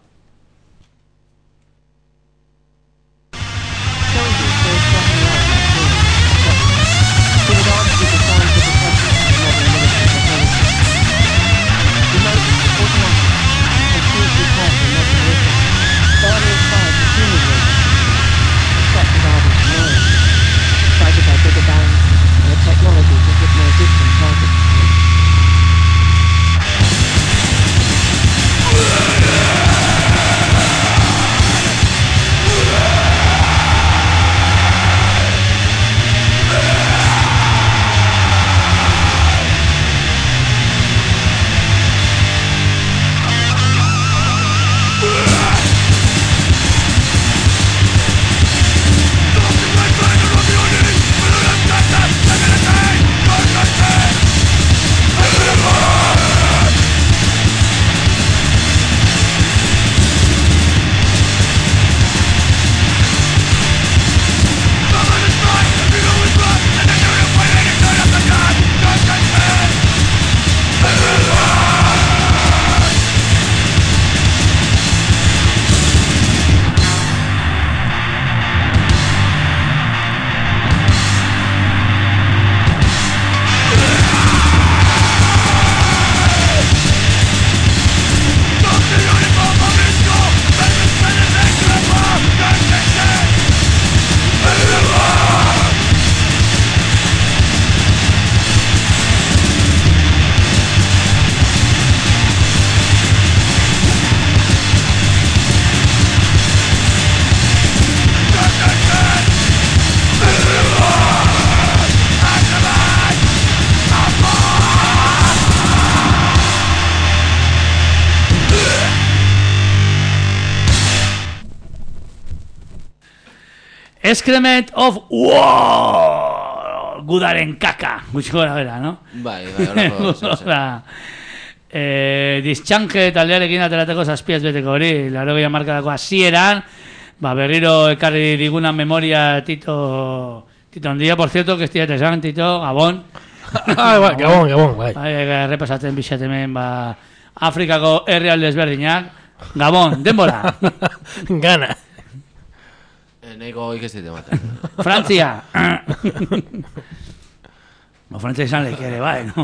Speaker 1: Excrement of War! Gudaren kaka, gutxi gora bera, no?
Speaker 3: Bai, bai, horreko. zeu, zeu.
Speaker 1: Hola. Eh, Dischange taldearekin aterateko zazpiaz beteko hori, laro gehiago markadako hasieran, ba, berriro ekarri diguna memoria Tito... Tito handia, por cierto, que estiate esan, Tito, Gabon.
Speaker 7: Ah, bai, Gabon, Gabon, bai.
Speaker 1: Bai, errepasatzen bixatemen, ba, Afrikako herrialde ezberdinak. Gabon, denbora.
Speaker 7: Gana.
Speaker 3: Eh, Neiko ikestit ematen.
Speaker 1: Frantzia. Ba, Frantzia izan lehik ere, bai, no?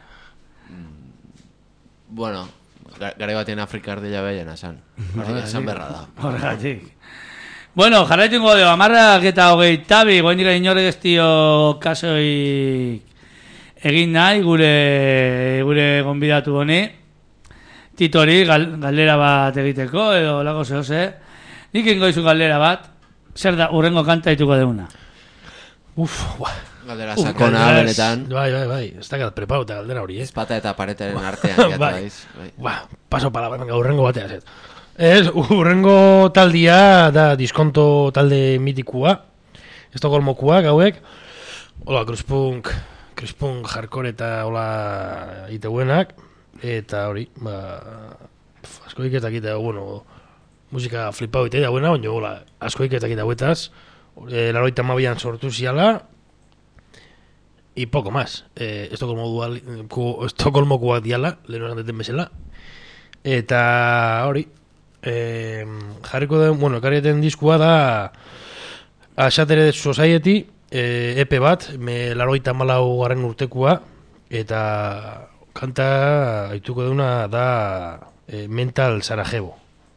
Speaker 3: Bueno, gara batien Afrika ardila behien esan. Esan berra da.
Speaker 1: Horregatik. Bueno, jarraitu ingo deo, amarrak eta hogei tabi, goen dira inorek ez dio kasoik egin nahi, gure, gure gonbidatu honi. Titori, gal, galdera bat egiteko, edo lago zehose. Nik ingo izu galdera bat, zer da, urrengo kanta dituko deuna.
Speaker 7: Uf, ua.
Speaker 3: Galdera sakona, uh, benetan.
Speaker 7: Bai, bai, bai, ez da preparauta galdera hori, eh?
Speaker 3: Espata eta paretaren artean, gatu
Speaker 7: bai.
Speaker 3: daiz. Bai.
Speaker 7: Ba, paso pala, venga, urrengo batea zet. Ez, urrengo taldia da diskonto talde mitikua, Estokolmokua gauek, hola, cruzpunk, cruzpunk hardcore eta hola iteuenak, eta hori, ba, askoik ez dakit, bueno, musika flipau itea dauena, baina hola, askoik ez dakit hauetaz, e, laroita mabian sortu ziala, y poco más, e, Estokolmokuak diala, lehenu esan deten bezala, eta hori, Eh, jarriko den, bueno, ekarrieten diskua da A Shattered Society, eh, E P bat, me laroita malau garren urtekua, eta kanta aituko deuna da eh, Mental Sarajevo.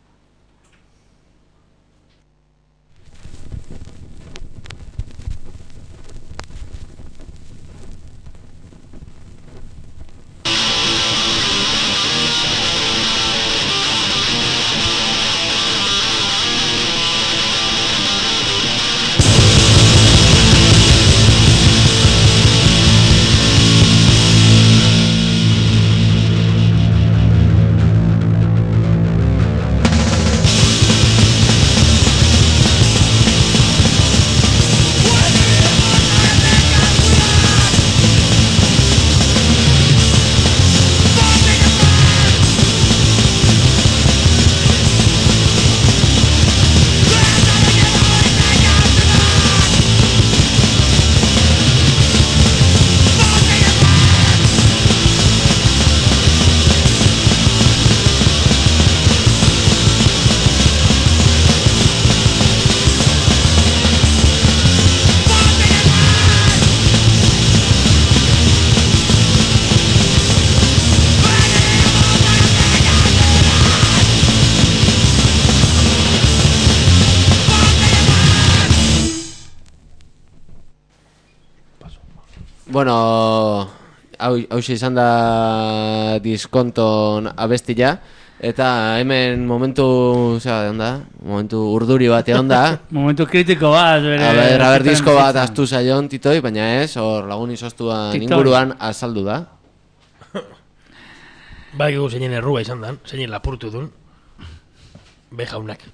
Speaker 3: Bueno, hau, hau izan da diskonton abestia, eta hemen momentu, zera, onda, momentu urduri bat egon da.
Speaker 1: Momentu kritiko bat. Bere,
Speaker 3: a ber, a ber, disko bat astu zaion Titoi, baina ez, hor lagun izoztuan inguruan azaldu da.
Speaker 7: Ba, egu zeinen errua izan dan, zeinen lapurtu duen. Be jaunak.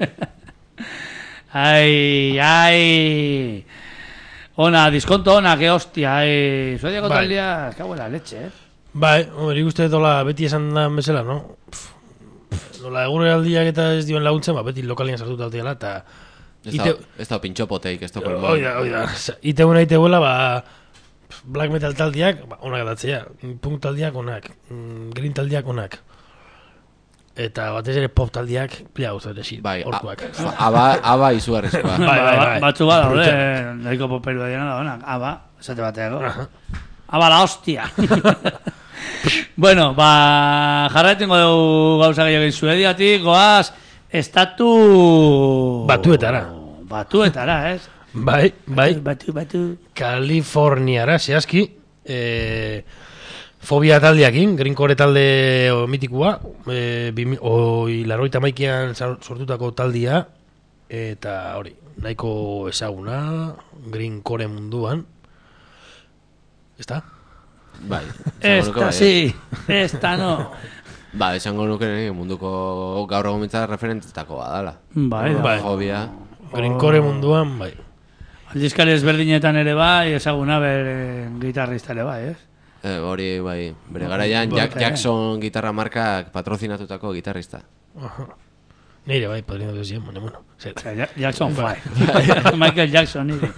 Speaker 1: Ai, ai... Ona, diskonto ona, que hostia, eh. Zuediako
Speaker 7: bai.
Speaker 1: Taldia, cago en la leche, eh.
Speaker 7: Bai, hori uste dola beti esan da bezala, no? Dola egure aldiak eta ez dioen laguntzen, ba, beti lokalien sartuta aldiala, eta...
Speaker 3: Ez da pintxopoteik, ez da kolmo.
Speaker 7: Oida, oida, iteuna iteuela, ba... Black metal taldiak, ba, onak adatzea. Punk taldiak onak, green taldiak onak. Eta batez ere pop taldiak pila guztat esi,
Speaker 3: bai,
Speaker 7: ortuak.
Speaker 3: Aba, aba izugarrizkoa.
Speaker 7: Bai, bai, bai.
Speaker 1: Batzu bada, daude, nahiko poperua dira da, onak, aba, esate bateako. Aba la hostia. Bueno, ba, jarraitengo dugu gauza gehiagin Suediatik, goaz, estatu...
Speaker 7: Batuetara.
Speaker 1: Batuetara, ez?
Speaker 7: Bai, bai.
Speaker 1: Batu, batu.
Speaker 7: Kaliforniara, zehazki, eh... Fobia taldeakin, Greencore talde mitikua, e, oi laroita maikian sortutako taldia, eta hori, nahiko ezaguna, Greencore munduan. Ezta?
Speaker 3: Bai.
Speaker 1: Esta, sí, esta no.
Speaker 3: Ba, esango nuke munduko gaur egun mitza referentetako badala.
Speaker 1: Bai,
Speaker 7: bai.
Speaker 3: Fobia.
Speaker 7: Greencore munduan, bai.
Speaker 1: Aldizkari ezberdinetan ere bai, ezaguna bere gitarrista ere bai, ez?
Speaker 3: Eh, hori, bai, bere garaian Jack Jackson gitarra markak patrozinatutako gitarrista.
Speaker 7: Aha. Nire, bai, padrino de zien, baina, bueno.
Speaker 1: Jackson five. Michael Jackson, nire.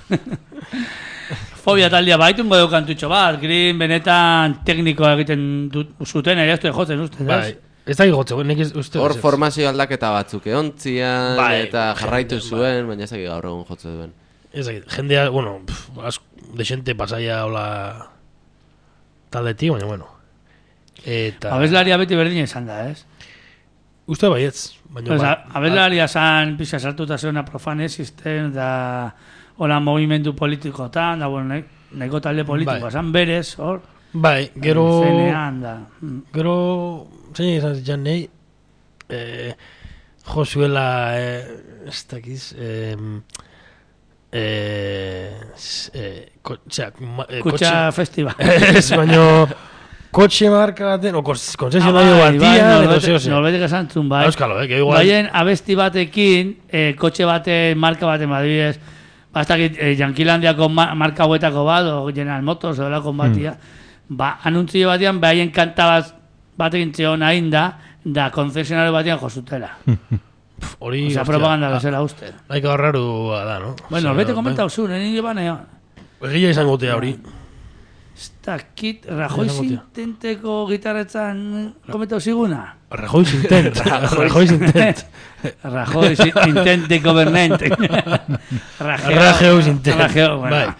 Speaker 1: Fobia taldea baitu ngo kantutxo bat, Green benetan teknikoa egiten dut, zuten, ere ez du jotzen uste,
Speaker 7: bai. Ez da igotze, nik ez uste.
Speaker 3: Hor formazio aldaketa batzuk eontzian,
Speaker 7: bai,
Speaker 3: eta jarraitu
Speaker 7: bai,
Speaker 3: zuen, baina ez gaur egun jotze duen.
Speaker 7: Ez da, jendea, bueno, de xente pasaia hola taldetik, baina, bueno. Eta...
Speaker 1: Abeslaria beti berdin izan da, ez?
Speaker 7: Uste baietz, baina...
Speaker 1: Pues, abeslaria zan pisa sartuta zeuna profanesisten, da... Hola, movimendu politikotan, da, bueno, neko talde politikoa, bai. Zan berez, hor?
Speaker 7: Bai, gero...
Speaker 1: Zenean, da.
Speaker 7: Gero, zein izan zitzen nahi, eh, Josuela, eh, ez dakiz, eh, eh, eh, ko, txea, eh,
Speaker 1: Kutxa festival.
Speaker 7: Ez, baino, kotxe marka baten, o konzesionario
Speaker 1: ah,
Speaker 7: batian, edo zeo zeo.
Speaker 1: Norbetek esan zun, bai.
Speaker 7: Euskalo, eh, que igual...
Speaker 1: Baien abesti batekin, eh, kotxe baten, marka baten badibidez, bastakit, eh, Jankilandiako ma marka huetako bat, o General Motors, o delako batia, mm. ba, anuntzio batean, behaien kanta bat, batekin txeon hain da, da konzesionario batean josutela.
Speaker 7: Hori...
Speaker 1: Osa, propaganda bezala uste.
Speaker 7: Laika horraru da, no?
Speaker 1: Bueno, norbete komentau zu, nire baneo.
Speaker 7: Egia izango tea hori.
Speaker 1: Ez dakit, Rajoy Sintenteko gitarretzan komentau ziguna?
Speaker 7: Rajoy Sintent. Rajoy Sintent.
Speaker 1: Rajoy Sintent de Government.
Speaker 7: Rajoy Sintent.
Speaker 1: Rajoy, bueno.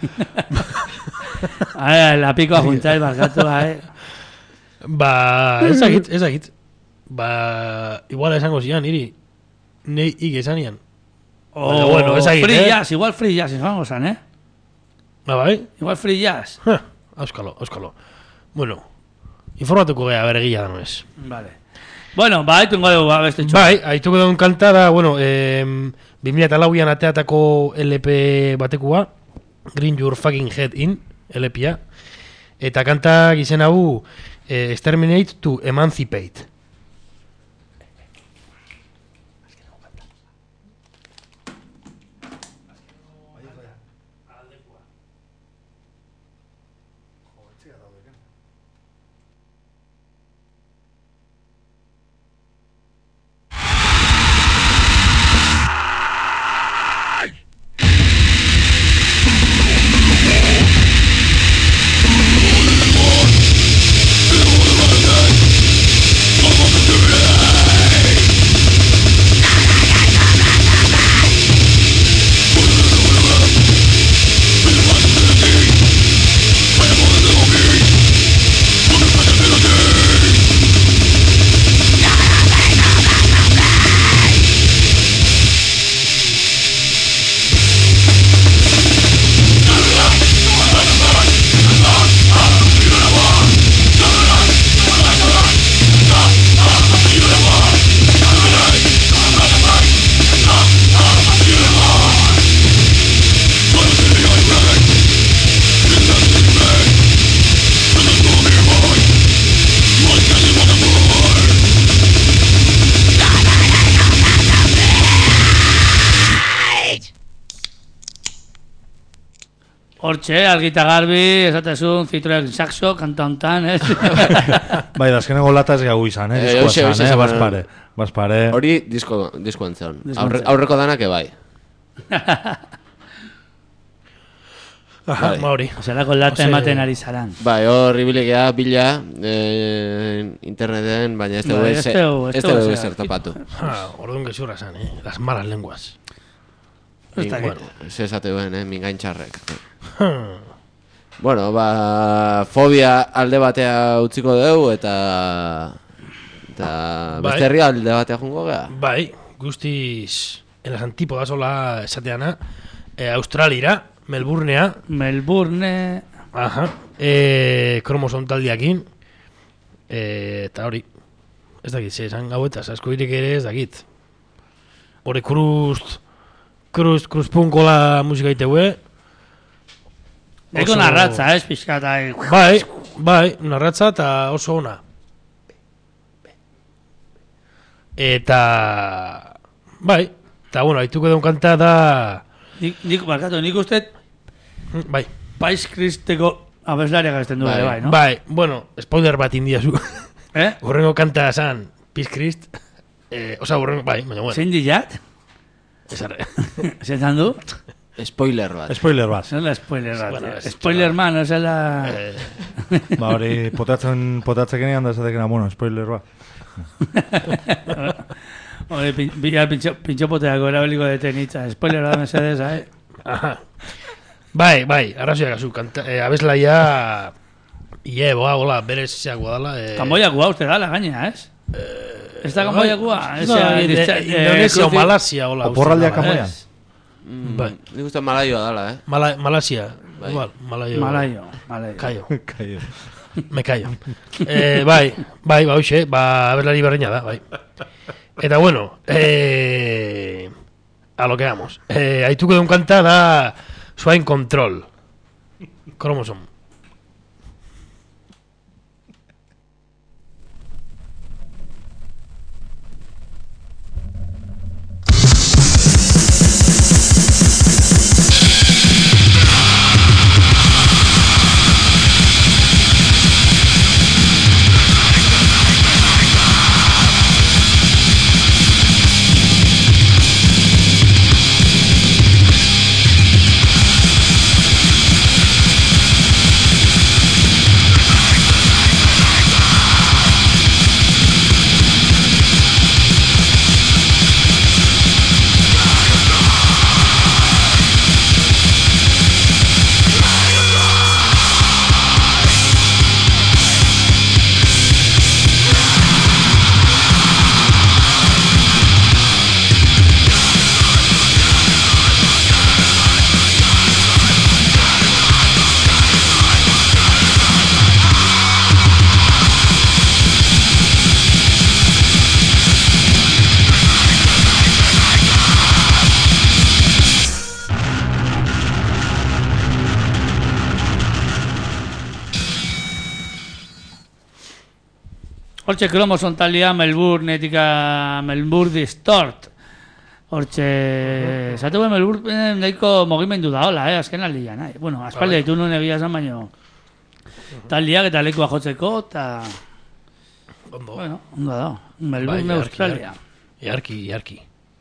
Speaker 1: Bai. La piko a juntar, barkatu, eh.
Speaker 7: Ba, ezagit, ezagit. Ba, igual esango zian, iri. Nei ik esanian.
Speaker 1: Oh, bueno, ezagit, free eh. Jazz, igual free jazz, esango zan, eh.
Speaker 7: Ba, bai?
Speaker 1: Igual free jazz.
Speaker 7: Euskalo, euskalo. Bueno, informatuko gea beregia da noiz.
Speaker 1: Vale. Bueno, ba, haitungo dugu, ba, beste txo.
Speaker 7: Bai, haituko dugu kantada, bueno, eh, bi mila lauan ateatako L P batekua, Green Your Fucking Head In, L P-a, eta kanta gizen hau, eh, Exterminate to Emancipate.
Speaker 1: Hortxe, argita garbi, esatezun, Citroen Saxo, kanta hontan, ez?
Speaker 6: Bai, da azkeneko lata ez gau izan, eh? Disko izan, eh? Baspare, baspare.
Speaker 3: Hori disko, disko entzon. Aurre, aurreko danak ebai.
Speaker 7: Aha, hori.
Speaker 1: Oselako lata ematen ari zaran.
Speaker 3: Bai, hor ribilegea bila eh, interneten, baina ez dugu ez dugu ezer topatu.
Speaker 7: Orduan gezurra zan, eh? Las malas lenguas.
Speaker 3: Bueno, ez esate duen, eh? Mingaintxarrek. Bueno, ba, fobia alde batea utziko dugu eta eta beste herri alde batea jungo gea.
Speaker 7: Bai, guztiz en las antípodas hola esateana, eh, Australira, Melbournea,
Speaker 1: Melbourne,
Speaker 7: aha, eh, kromosom taldiakin, eh, eta hori, ez dakit, ze esan gauetaz, asko irik ere ez dakit. Hore krust, krust, krustpunko la musika iteue.
Speaker 1: Eko narratza, ez, pixkata.
Speaker 7: Bai, bai, narratza eta oso ona. Eta, bai, eta bueno, haituko deun kanta da...
Speaker 1: Nik, nik, barkatu, nik uste...
Speaker 7: Bai.
Speaker 1: Pais Kristeko abeslaria gazten du, bai, bai, no?
Speaker 7: Bai, bueno, spoiler bat india zu.
Speaker 1: Eh?
Speaker 7: Horrengo kanta esan, Pais Krist, Eh, osa, burren, bai, baina bueno.
Speaker 1: Zein diat?
Speaker 7: Esarre.
Speaker 1: Zetan du?
Speaker 3: Spoiler bat.
Speaker 6: Spoiler bat.
Speaker 1: Zela spoiler bat.
Speaker 7: Bueno, es-
Speaker 1: Spoiler man, no zela...
Speaker 7: Eh,
Speaker 6: Ba, hori potatzen, potatzekenean da esatekena, bueno, spoiler bat.
Speaker 1: Hore, pin- bila pintxo- pintxopoteako erabiliko deten hitza. Spoiler bat mesedez, eh?
Speaker 7: aha. Bai, bai, arrazoia gazu, kanta, eh, abeslaia... Ie, boa, gola, berez zeakoa dala. Eh,
Speaker 1: Kamboiakua uste dala, gaina, ez? Ez da Kamboiakua?
Speaker 7: bai, no, eh, Indonesia o Malasia, hola.
Speaker 6: Oporraldia
Speaker 7: uste dala,
Speaker 6: Kamboian?
Speaker 7: ez?
Speaker 3: Mm,
Speaker 7: Bai.
Speaker 3: Nik uste malaioa dala, eh?
Speaker 7: Mala, Malasia,
Speaker 3: Bai.
Speaker 7: igual, Malaio.
Speaker 1: Malaio, malaio.
Speaker 7: Kaio,
Speaker 6: Kaio.
Speaker 7: me callo. eh, bai, bai, ba, hoxe, ba, abeslari berdina da, bai. Eta bueno, eh, a lo que vamos. Eh, haituko deun kanta da Swain Control. Kromosom.
Speaker 1: Hortxe Kromoson talia Melbourneetik a Melbourne Distort. Hortxe, esate guen Melbourne eh, nahiko mogimendu da, hola, eh, azken aldian. Eh. Bueno, aspalde ditu nuen egia esan baino. Taldiak eta lekua jotzeko, eta...
Speaker 7: Ondo.
Speaker 1: Bueno, ondo da. Melbourne,
Speaker 7: Bai,
Speaker 1: Australia.
Speaker 7: Iarki, iarki.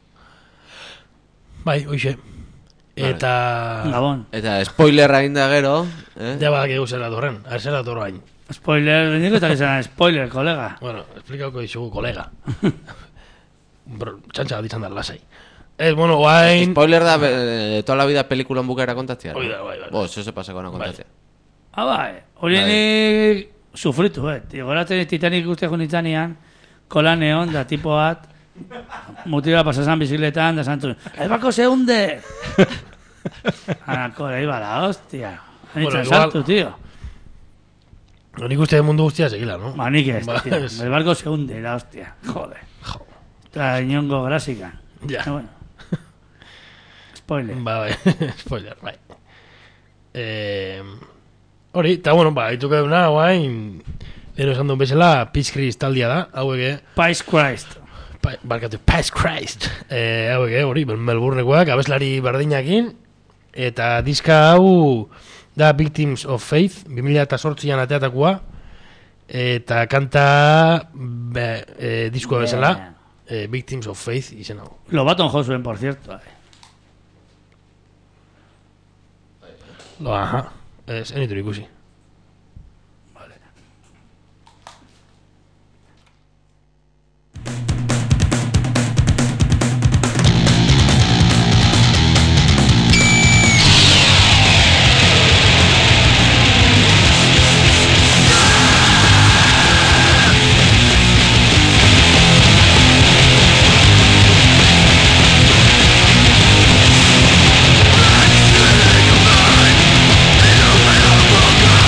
Speaker 7: Bai, hoxe. Eta...
Speaker 1: Gabon.
Speaker 3: Eta spoilerra inda gero, eh?
Speaker 7: Ja badak egu zera dorren, ari zera dorro hain.
Speaker 1: Spoiler, niko eta izan, spoiler, kolega.
Speaker 7: Bueno, explikauko dizugu kolega. Bro, txantxa bat izan da lasai. Ez, bueno, guain...
Speaker 3: Spoiler da, eh, toda la vida pelikulan bukaera kontatzea.
Speaker 7: Hoi da, bai, bai.
Speaker 3: Bo, eso se pasa con kontatzea.
Speaker 1: Ah, bai, hori nik sufritu, eh. Goratzen Titanic guztiak unitzanean, kolan egon da tipo bat, mutila pasasan bizikletan, da santu, el bako se hunde! Anako, ahí va la hostia.
Speaker 7: Bueno,
Speaker 1: Bueno,
Speaker 7: igual-
Speaker 1: salto, tío.
Speaker 7: No, nik uste mundu guztia segila, no?
Speaker 1: Ba, nik ez,
Speaker 7: Ba,
Speaker 1: tío.
Speaker 7: ez.
Speaker 1: El barco se hunde, la hostia. Joder.
Speaker 7: Jo.
Speaker 1: Eta inongo grasika.
Speaker 7: Ja.
Speaker 1: Bueno. Spoiler.
Speaker 7: Ba, bai, spoiler, bai. Eh, hori, eta bueno, ba, haituko duna, guain, lero esan duen bezala, Peace Christ taldia da, hauek,
Speaker 1: Pice Christ.
Speaker 7: pa, barkatu, Peace Christ, eh, hauek, hori, Melbournekoak, abeslari berdinakin, eta diska hau da Victims of Faith, bi mila zortzian ateatakoa, eta kanta be, eh, diskoa bezala, eh, Victims of Faith izen hau.
Speaker 1: Lo baton josuen, por cierto. Eh.
Speaker 7: Lo, aha, ez, enitu ikusi.
Speaker 2: Boca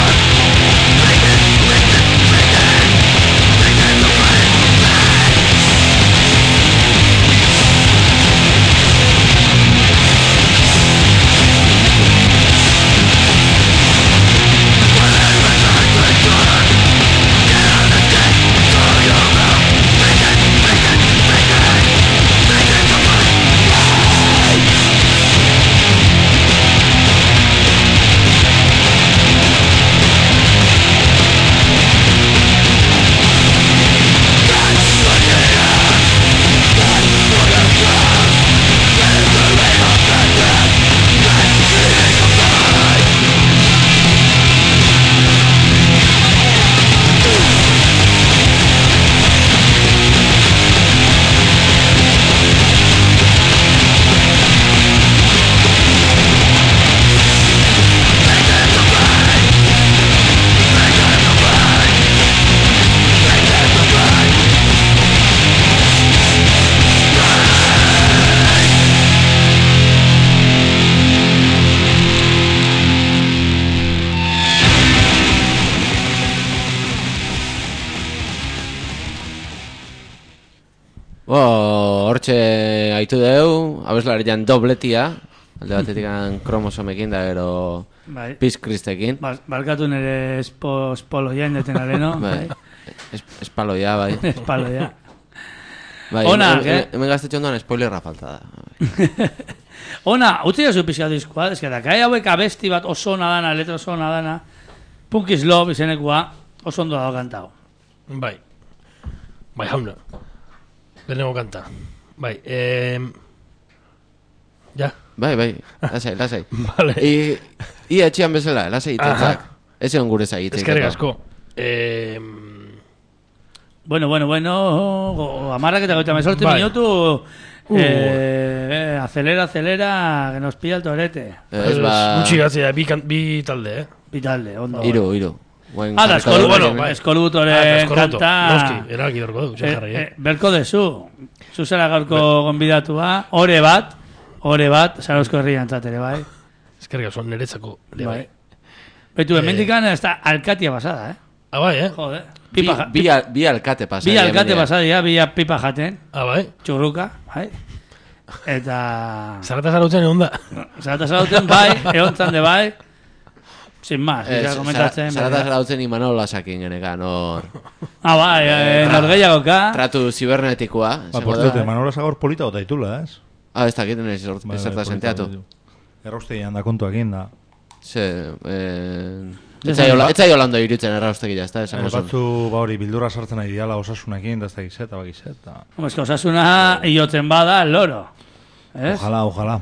Speaker 3: hortxe haitu deu, abeslarian dobletia, alde batetik kromosomekin da gero
Speaker 1: Bai.
Speaker 3: pizkristekin.
Speaker 1: Ba, barkatu nire espo, espoloia indeten areno.
Speaker 3: Bai. Es, espaloia, bai.
Speaker 1: Espaloia.
Speaker 3: Bai,
Speaker 1: Onak,
Speaker 3: hemen,
Speaker 1: eh?
Speaker 3: hemen gaztetxo ondoan spoilerra falta da.
Speaker 1: Ona, utzi jozu pixka diskoa, ezkera, kai hauek abesti bat oso ona dana, letra oso ona dana, Punk is Love izenekua oso ondo dago kantao.
Speaker 7: Bai. Bai, jauna. Lehenengo kanta. Bai, eh... Ja.
Speaker 3: Bai, bai, lasai, lasai.
Speaker 7: Vale.
Speaker 3: I, i etxian bezala, lasai itentzak. Ez egon gure zaitzen.
Speaker 7: Eskerrik asko. Eh...
Speaker 1: Bueno, bueno, bueno, amarrak eta goita mesortzi
Speaker 7: Bai.
Speaker 1: minutu,
Speaker 7: Uh.
Speaker 1: eh, eh, acelera, acelera, que nos pilla el torete.
Speaker 3: Ez ba...
Speaker 7: Gutxi gatzea, bi, kan- bi talde, eh?
Speaker 1: Vitalde, ondo.
Speaker 3: Iru, iru. Guen
Speaker 1: Ah, da,
Speaker 3: jarriko
Speaker 1: eskorbu,
Speaker 3: dugu,
Speaker 1: bueno,
Speaker 3: hemen.
Speaker 1: ba, eskorbutoren
Speaker 7: Ah, Eskorbuto.
Speaker 1: kanta...
Speaker 7: Noski, erabaki dorko du,
Speaker 1: Eh,
Speaker 7: zer jarri,
Speaker 1: eh,
Speaker 7: eh?
Speaker 1: berko dezu, zu zara gaurko gonbidatua, ore bat, ore bat, Sarausko herrian ere bai.
Speaker 7: Eskerrik asko, niretzako. ere
Speaker 1: Bai.
Speaker 7: bai.
Speaker 1: Betu, hemendikan ez da alkatia pasada, eh?
Speaker 7: Ah, bai, eh?
Speaker 1: Joder.
Speaker 3: Bi,
Speaker 1: Pipa, ja-
Speaker 3: bi, al- bi alkate pasa.
Speaker 1: bi alkate pasadia, bi pipa jaten,
Speaker 7: Ah, bai?
Speaker 1: txurruka, bai? Eta...
Speaker 7: Zarata zarautzen egon da.
Speaker 1: Zarata zarauten bai, egontzan de bai, sin más,
Speaker 3: Eh,
Speaker 1: bisa komentatzen.
Speaker 3: Zarata zarautzen Imanol Lasakin genekan, hor...
Speaker 1: Ah, bai, eh, norgeiagoka.
Speaker 3: Tratu zibernetikoa.
Speaker 6: Ba,
Speaker 3: esango
Speaker 6: por
Speaker 3: da.
Speaker 6: cierto, Manola Sagor polita gota ditula, ez?
Speaker 3: Ah, ez dakiten ez
Speaker 6: Bai, bai,
Speaker 3: zerta
Speaker 6: polita
Speaker 3: senteatu.
Speaker 6: ditu. Erraustegian da kontuakin da.
Speaker 3: Ze, eh...
Speaker 1: Ez
Speaker 3: Ez zaio
Speaker 1: da-
Speaker 3: ez zaio lando irutzen erraustegia, ez da,
Speaker 6: Eh,
Speaker 3: esango zuen.
Speaker 6: batzu, ba hori, bildura sartzen ari diala osasunekin, da ez da gizeta, ba gizeta.
Speaker 1: Hombre, es que osasuna iotzen bada, el loro. ¿Es?
Speaker 6: Ojalá, ojalá.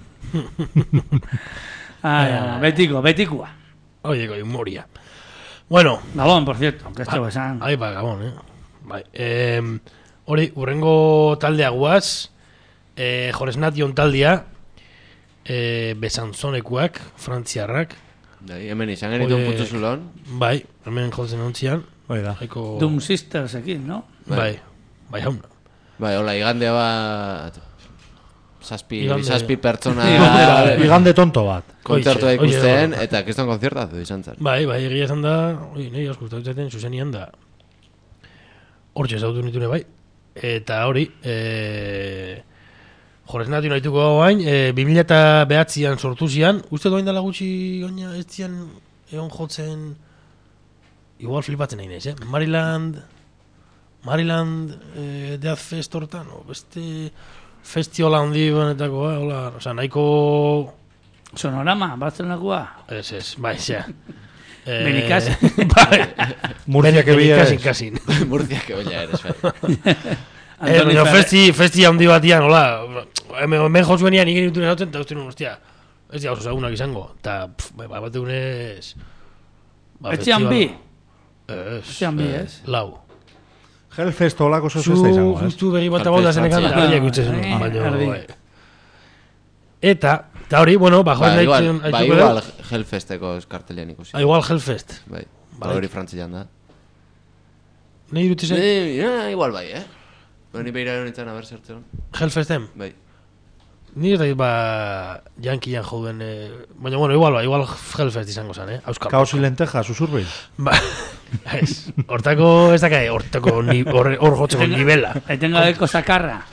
Speaker 1: Ah, ya, betiko, betikua.
Speaker 7: Oieko, humoria. Bueno,
Speaker 1: Gabón, por cierto, que esto esan.
Speaker 7: ahí ba, gabon, eh? Bai, eh, hori, urrengo taldea guaz, eh, Jores Nation taldea, eh, Besanzonekuak, frantziarrak,
Speaker 3: Bai, hemen izan genituen
Speaker 7: Oie-
Speaker 3: putu zulon.
Speaker 7: bai, hemen jotzen ontzian,
Speaker 6: Hoi da.
Speaker 7: haiko...
Speaker 1: Doom Sisters ekin, no?
Speaker 7: Bai, bai, jauna.
Speaker 3: Bai, hola, igande bat... Zazpi,
Speaker 7: Igande-
Speaker 3: zazpi pertsona
Speaker 6: Igande tonto bat.
Speaker 3: kontzertua
Speaker 7: Oixe, oie,
Speaker 3: ikusten,
Speaker 7: bueno.
Speaker 3: eta kriston konzertatu izan zen.
Speaker 7: Bai, bai, egia esan da, oi, nahi asko gustatu zuzenian da, hortxe zautu nitune bai, eta hori, e, Jores Nation haituko bain, e, bi mila bederatzian sortu zian, uste doain dela gutxi oina ez zian egon jotzen, igual flipatzen nahi naiz, eh? Maryland, Maryland e, Death Fest hortan, o beste festiola handi banetakoa, hola, oza, nahiko...
Speaker 1: Sonorama, Bartzelonakoa.
Speaker 7: Ez, ez, bai, zea. Eh,
Speaker 1: Benikasi.
Speaker 7: bai.
Speaker 6: Murcia que billa
Speaker 7: Kasin,
Speaker 6: ez.
Speaker 7: kasin.
Speaker 3: Murciak ebella eres, bai.
Speaker 7: Eh, baina festi, festi handi batian, hola, hemen hemen jozuenian igen dituen hautzen, eta uste nuen, ostia, ez dira oso zagunak izango, eta, pff, bai, bat egunez... Ba,
Speaker 1: Etxean bi.
Speaker 7: Ez,
Speaker 1: Etxean bi, ez?
Speaker 7: lau.
Speaker 6: Hellfest olako oso
Speaker 7: Zu,
Speaker 6: ez da izango, ez?
Speaker 7: justu begi bat
Speaker 3: Hellfest
Speaker 7: abauda zenekan,
Speaker 3: Frantzia.
Speaker 7: erdiak utzen
Speaker 1: Ah,
Speaker 7: baina,
Speaker 1: erdi.
Speaker 7: bai. Eta, eta hori, bueno, ba,
Speaker 3: Ba,
Speaker 7: joan
Speaker 3: igual,
Speaker 7: nahi
Speaker 3: ba, igual Hellfesteko eskartelian ikusi.
Speaker 7: Ah, igual Hellfest.
Speaker 3: Bai,
Speaker 7: Bai.
Speaker 3: ba, hori frantzian da.
Speaker 7: Nahi dut izan,
Speaker 3: Eh, ja, igual bai, eh? Ba, ni behira honetan aber zertzen.
Speaker 7: Hellfesten.
Speaker 3: Bai.
Speaker 7: Ni ez da, ba, jankian joden, eh, baina, bueno, igual, ba, igual Hellfest izango zen, eh? Euskal.
Speaker 6: Kaos y lenteja, susurbil.
Speaker 7: Ba, ez, hortako ez dakai, hortako ni, hor, hor jotzeko nivela.
Speaker 1: Etengabeko sakarra.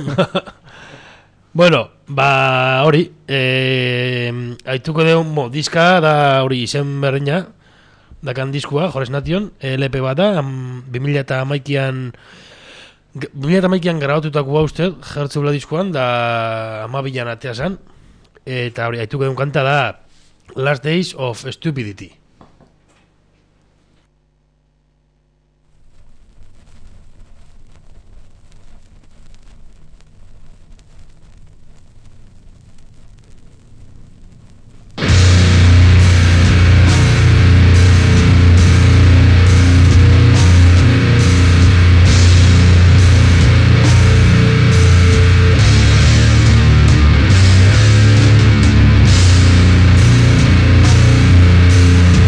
Speaker 7: Bueno, ba, hori, eh, haituko deun, mo, diska, da hori izen berdina, dakan diskua, Jores Nation, L P bat da, bi mila hamaikan, bi mila hamaikan grabatutakoa uste, jertzula diskuan, da amabilan atea zan, eta hori, haituko deun kanta da, Last Days of Stupidity.
Speaker 2: Thank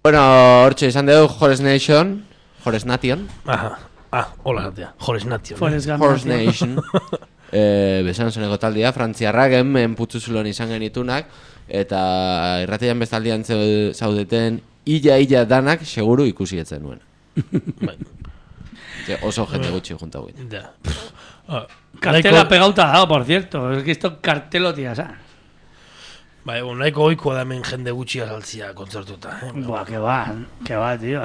Speaker 3: Bueno, hortxe izan dugu Horse Nation, Horse Nation.
Speaker 7: Aha, ah, hola zatea, Horse Nation.
Speaker 1: Forrest Gump
Speaker 3: Horse
Speaker 1: Nation.
Speaker 3: Nation. eh, Besan zeneko taldea, frantziarrak, hemen putzuzulon izan genitunak, eta irratian bestaldian zeu- zaudeten illa-illa danak seguru ikusi etzen nuen.
Speaker 7: Bai.
Speaker 3: Ze oso jende gutxi junta guit.
Speaker 7: Ja. Ah,
Speaker 1: Cartela
Speaker 7: nahiko-
Speaker 1: pegauta dado, por cierto. Es que esto cartelo tía, ¿sabes?
Speaker 7: Bai, bon, nahiko oikoa da hemen jende gutxi azaltzia kontzertuta. Eh?
Speaker 1: Buah, que va, que va, tío.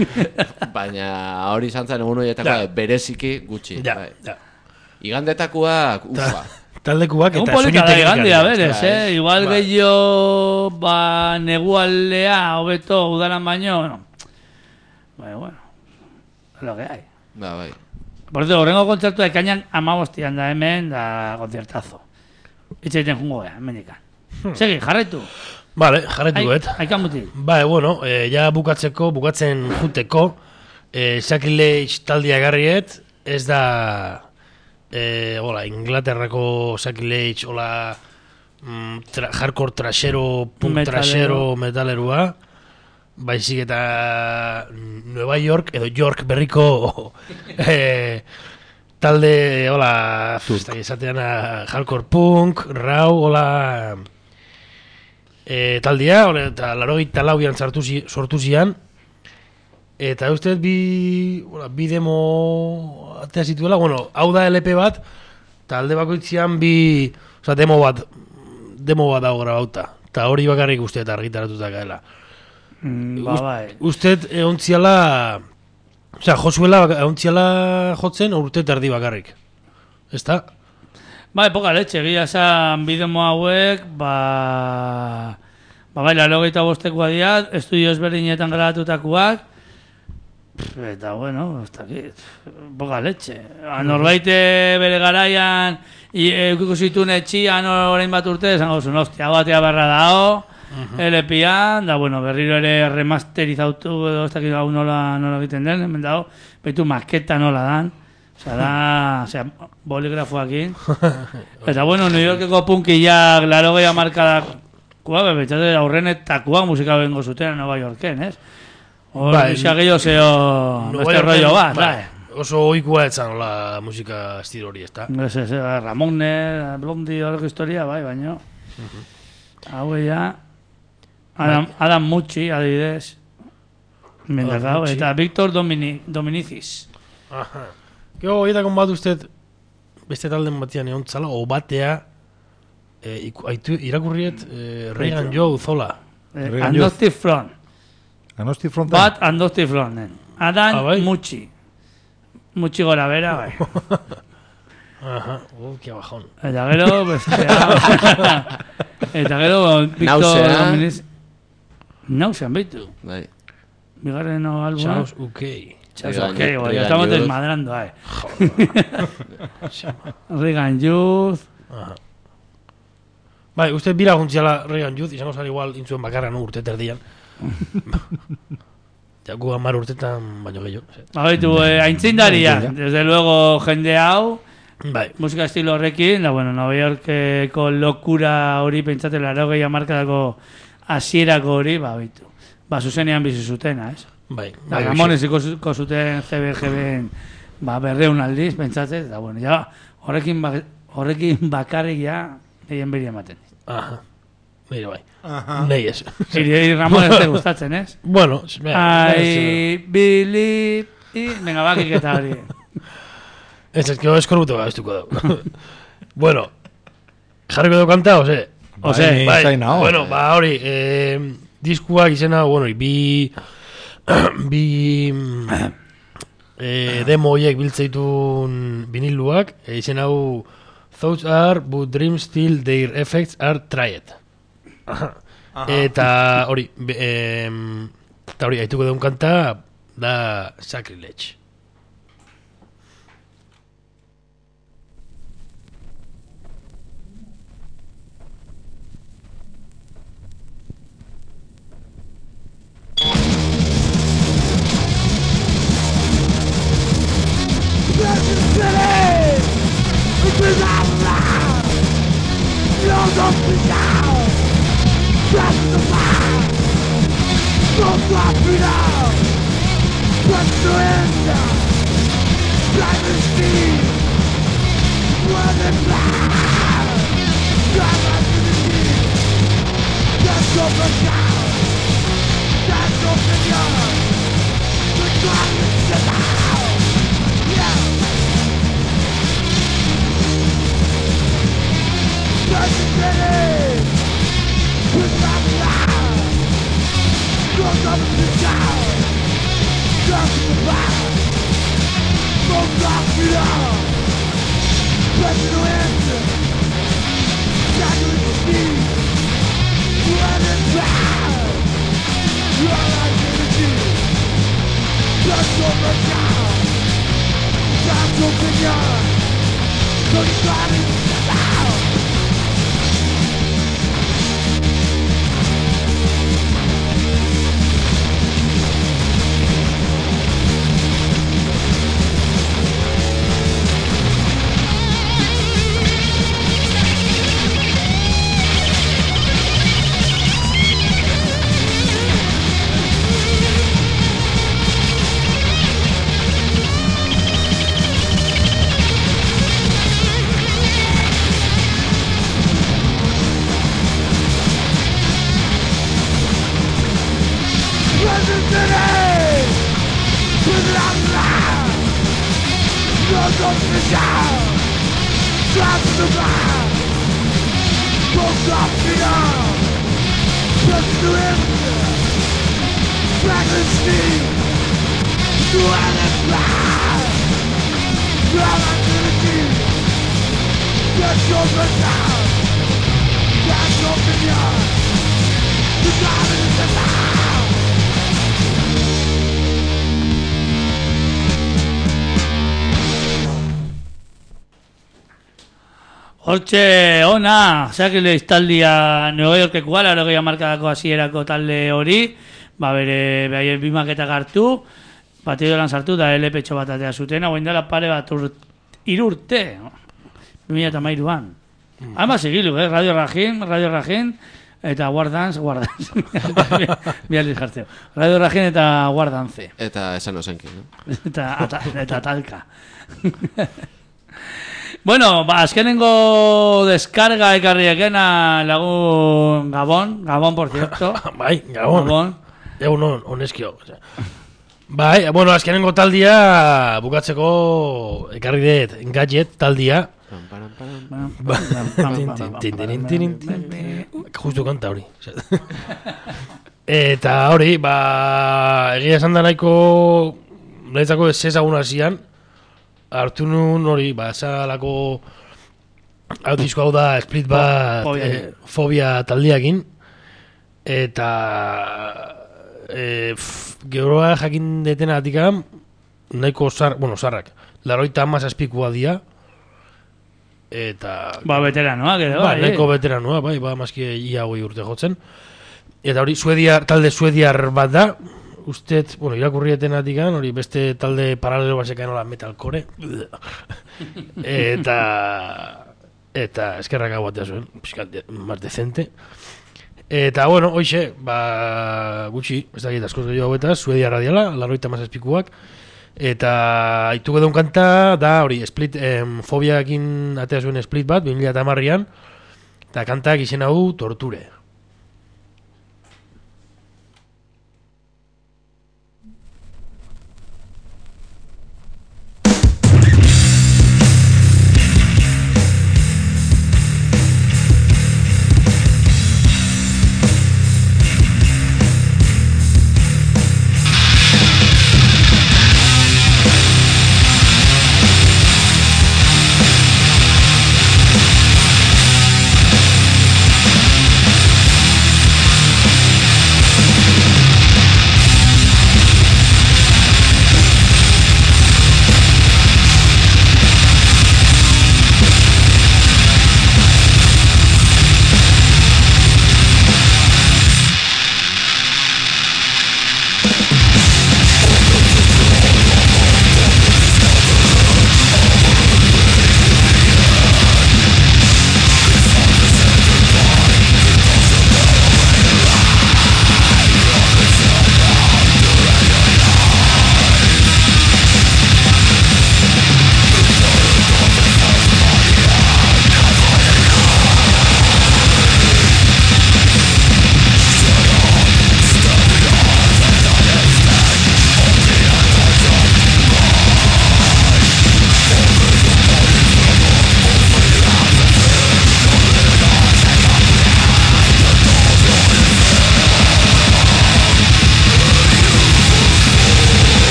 Speaker 3: Baina hori izan zen egun horietakoa
Speaker 7: Ja.
Speaker 3: bereziki gutxi.
Speaker 7: Ja,
Speaker 3: bai.
Speaker 7: ja.
Speaker 3: Igandetakoak, ufa.
Speaker 7: Taldekuak
Speaker 1: Egun
Speaker 7: eta
Speaker 1: polita da
Speaker 7: soinu
Speaker 1: igandea,
Speaker 7: teknikariak.
Speaker 1: berez,
Speaker 3: bai.
Speaker 1: eh? Igual
Speaker 7: Bai.
Speaker 1: gehiago, ba, negualdea, hobeto, udaran baino, bueno. Bai, bueno, es lo que hay.
Speaker 3: Ba, bai.
Speaker 1: Por cierto, horrengo kontzertu ekainan amabostian da hemen, da kontzertazo. Itxaiten jungo gea, hemen ikan. Segi, jarraitu.
Speaker 7: Vale, jarretu guet.
Speaker 1: Aikan muti.
Speaker 7: Ba, bueno, eh, ja bukatzeko, bukatzen juteko, eh, Sacrilege taldea garriet, ez da, eh, hola, Inglaterrako Sacrilege, hola, mm, tra, hardcore trasero, punk
Speaker 1: Metalero.
Speaker 7: trasero, metalerua, baizik eta Nueva York, edo York berriko eh, talde, hola, ez da, esatean ah, hardcore punk, raw, hola, e, taldea, hola, eta larogeita lauian sartu zi- sortu zian, eta uste dut bi, hola, bi demo atea zituela, bueno, hau da L P bat, eta alde bakoitzean bi, oza, demo bat, demo bat dago grabauta, eta hori bakarrik uste eta argitaratuta gaela.
Speaker 1: Mm, ba, bai.
Speaker 7: Uste egontziala, osea, Josuela egontziala jotzen urte terdi bakarrik. Ezta?
Speaker 1: Bai, poca leche, egia esan bidemo hauek, ba... Ba, bai, larogeita bostekoa dira, estudio ezberdinetan grabatutakoak, pff, eta, bueno, ez dakit, poca leche. Ba, norbaite bere garaian, eukiko zituen etxian orain bat urte, esango zuen, ostia, batea berra dao, L P-an, da, bueno, berriro ere remasterizautu, edo ez dakit hau nola, nola egiten den, hemen dago, behitu masketa nola dan, osea, da, osea, boligrafoakin. Eta, bueno, New Yorkeko punkiak, laro gehi amarkadakoa, betxate aurrenetakoa musika bengo zuten Nova Yorken, ez? Hor,
Speaker 7: Bai,
Speaker 1: bisa gehiago zeo,
Speaker 7: Nueva
Speaker 1: beste
Speaker 7: Yorken,
Speaker 1: rollo bat,
Speaker 7: bai,
Speaker 1: bai.
Speaker 7: oso ohikoa etzan la musika estilo hori, ezta?
Speaker 1: Ez, ez, ez, Ramone, Blondie, horreko historia, bai, baino. Hau ya... Adam, Adam Mucci, adibidez. Mendakau,
Speaker 7: Mucci.
Speaker 1: eta Victor Domini, Dominicis.
Speaker 7: Aha. Gero, horietako bat uste beste talden batian egon zala, o batea, e, iku, aitu, irakurriet, e, Reagan Joe Zola.
Speaker 1: Eh,
Speaker 6: Reagan
Speaker 1: Andosty Front.
Speaker 6: Anosti fronten?
Speaker 1: Bat Andosty Fronten. Adam
Speaker 7: Ah, bai?
Speaker 1: Mucci. Mucci gora bera, bai.
Speaker 7: Aha, oh, que bajón.
Speaker 1: Eta gero, bestea... Eta gero, Victor
Speaker 3: Nausea.
Speaker 1: Dominicis... Nausean, beitu.
Speaker 3: Bai.
Speaker 1: Bigarren albuma.
Speaker 7: Charles Ukey.
Speaker 1: Chas,
Speaker 3: Reagan-
Speaker 1: ok, bueno, ya
Speaker 3: Reagan
Speaker 1: estamos
Speaker 3: Youth.
Speaker 1: desmadrando, eh. Reagan Youth.
Speaker 7: Aha. Bai, uste bira juntziala Reagan Youth, izango zara igual intzuen bakarra no urte terdian. Ja, gu amar urtetan baino gehiago.
Speaker 1: Baitu, eh, aintzindaria, desde luego jende hau,
Speaker 7: Bai,
Speaker 1: musika estilo horrekin, da, bueno, Nova Yorkeko lokura hori pentsatzen laurogei hamarkadako hasierako hori, ba, baitu. Ba, zuzenean bizi zutena, ez?
Speaker 7: bai.
Speaker 1: Da,
Speaker 7: bai,
Speaker 1: Ramones ikusko zuten G B G Ben, ba, berreun aldiz, pentsatzen, da, bueno, ja, horrekin, ba, horrekin bakarrik ja, egin beri ematen.
Speaker 7: Aha. Nire bai. Nei ez.
Speaker 1: Iri Ramones te gustatzen, ez?
Speaker 7: Bueno, mira,
Speaker 1: I believe... I, venga, bakik eta hori.
Speaker 7: ez ez, que eskorbuto gaztuko dago. Bueno, jarriko dugu kanta, ose?
Speaker 1: Ose,
Speaker 6: Bai,
Speaker 7: Bai,
Speaker 6: zain nao.
Speaker 7: bueno, ba hori, eh, diskuak izena, bueno, bi... bi... eh, demo horiek biltzeitun viniluak, e, izen hau Thoughts are, but dreams still their effects are tried. Eta hori, be- em, eta hori, haituko dugun kanta da Sacrilege.
Speaker 2: Just the
Speaker 1: Hortxe, ona, zakile iztaldia Nueva Yorkeko ala, erogeia markadako hasierako talde hori, ba bere behaien bimaketak hartu, batidoran sartu da L P txo bat atea zuten, hauen dela pare bat urt, irurte, bi mila hamairuan. Hama segilu, eh? Radio Rajin, Radio Rajin, eta Guardans, Guardans. Bializ jartzeo. Radio Rajin eta Guardance.
Speaker 3: Eta esan osenkin, no?
Speaker 1: eta, ata, eta talka. Bueno, ba, azkenengo descarga ekarriekena lagun Gabon, Gabon, por cierto.
Speaker 7: Bai, Gabon.
Speaker 1: Gabon.
Speaker 7: Egun on, oneskio. Bai, bueno, azkenengo taldia bukatzeko ekarri dut gadget taldia. Justu kanta hori. Eta hori, ba, egia esan da nahiko nahitzako ez ezagun hasian. Artu nun hori, ba, esalako hau disko hau da split bat
Speaker 1: Fobia,
Speaker 7: eh, fobia taldiakin. Eta e, geroa jakin detena atikam nahiko zar, bueno, zarrak laroita hamaz azpikua dia. Eta
Speaker 1: ba, veteranoa, gero,
Speaker 7: ba,
Speaker 1: bai,
Speaker 7: nahiko
Speaker 1: eh?
Speaker 7: veteranoa, bai, ba, maski ia hogei urte jotzen. Eta hori, suediar, talde suediar bat da. Usted, bueno, irakurrieten atikan, hori beste talde paralelo basekaen hola metalcore. eta eta eskerrak hau batea zuen, piskat, más decente. Eta, bueno, hoxe, ba, gutxi, ez dakit askoz gehiago hauetaz, Suedia radiala, laroita mazazpikuak. Eta haitu gedun kanta, da, hori, split, em, fobiakin atea zuen split bat, bi mila hamarrean, eta kantak izen hau Torture.
Speaker 2: We'll be right back.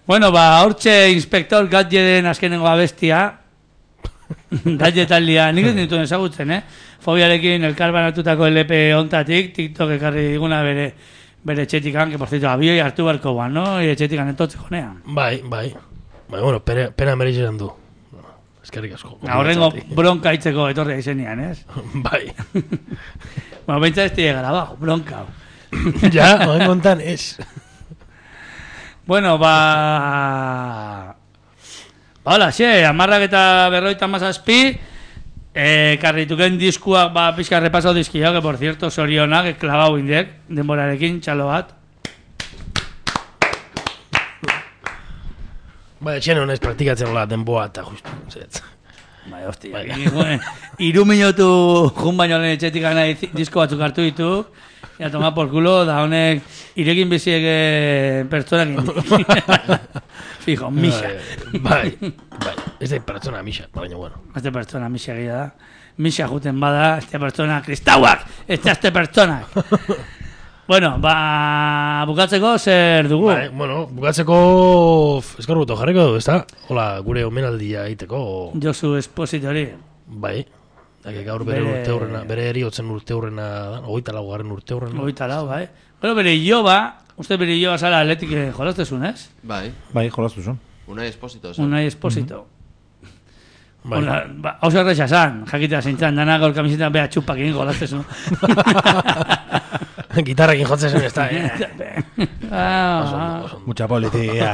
Speaker 1: Bueno, ba, hortxe Inspektor Gadgeten azkenengo abestia. Gadget aldia, nik ez dituen ezagutzen, eh? Fobiarekin elkarbanatutako L P ontatik, TikTok ekarri diguna bere bere etxetikan, que por cierto, abioi hartu barko guan, no? E etxetikan entotzeko nean.
Speaker 7: Bai, bai. Bai, bueno, pena, pena meritxeran du. Eskerrik asko.
Speaker 1: Horrengo bronka itzeko etorri izenian, ez?
Speaker 7: Bai.
Speaker 1: Bueno, bentsa ez tira grabado, bronka.
Speaker 7: Ja, oen kontan, ez.
Speaker 1: Bueno, ba... Ba, hola, xe, amarrak eta berroita mazazpi, eh, karrituken diskuak, ba, pixka repasau dizkio, que por cierto, sorionak, klavau indek, denborarekin, txalo bat.
Speaker 7: Ba, etxen honez praktikatzen hola denboa eta justu. Zetz.
Speaker 1: Bai, hostia, iru minutu jun baino lehen etxetik gana disko batzuk hartu ditu, ya toma por culo, da honek irekin biziek pertsonak fijo, misa.
Speaker 7: Bai, bai, ez da pertsona misa, baina bueno.
Speaker 1: Este pertsona misa egia da. Misa juten bada, este pertsona kristauak, este este pertsonak. Bueno, ba, bukatzeko zer dugu?
Speaker 7: Bai, bueno, bukatzeko eskorbuto jarriko du, ezta? Hola, gure omenaldia egiteko.
Speaker 1: Josu Espositori.
Speaker 7: Bai. Dake gaur bere
Speaker 1: Bere-
Speaker 7: urte hurrena, bere eriotzen urte hurrena da, hogeita lau garren urte hurrena.
Speaker 1: Hogeita lau, bai. Bueno, bere Ioba, uste bere Ioba zara atletik jolastezun, ez?
Speaker 3: Bai,
Speaker 6: Bai, jolastu zuen.
Speaker 3: Unai Esposito esan.
Speaker 1: Unai Esposito.
Speaker 7: Bai.
Speaker 1: Ona, ba, oso erresa zan, jakitea zintzen, dana gaur kamisetan beha txupak egin jolastezun.
Speaker 7: Gitarrekin jotzen zen ez da, eh?
Speaker 1: Ah,
Speaker 6: Mucha policía.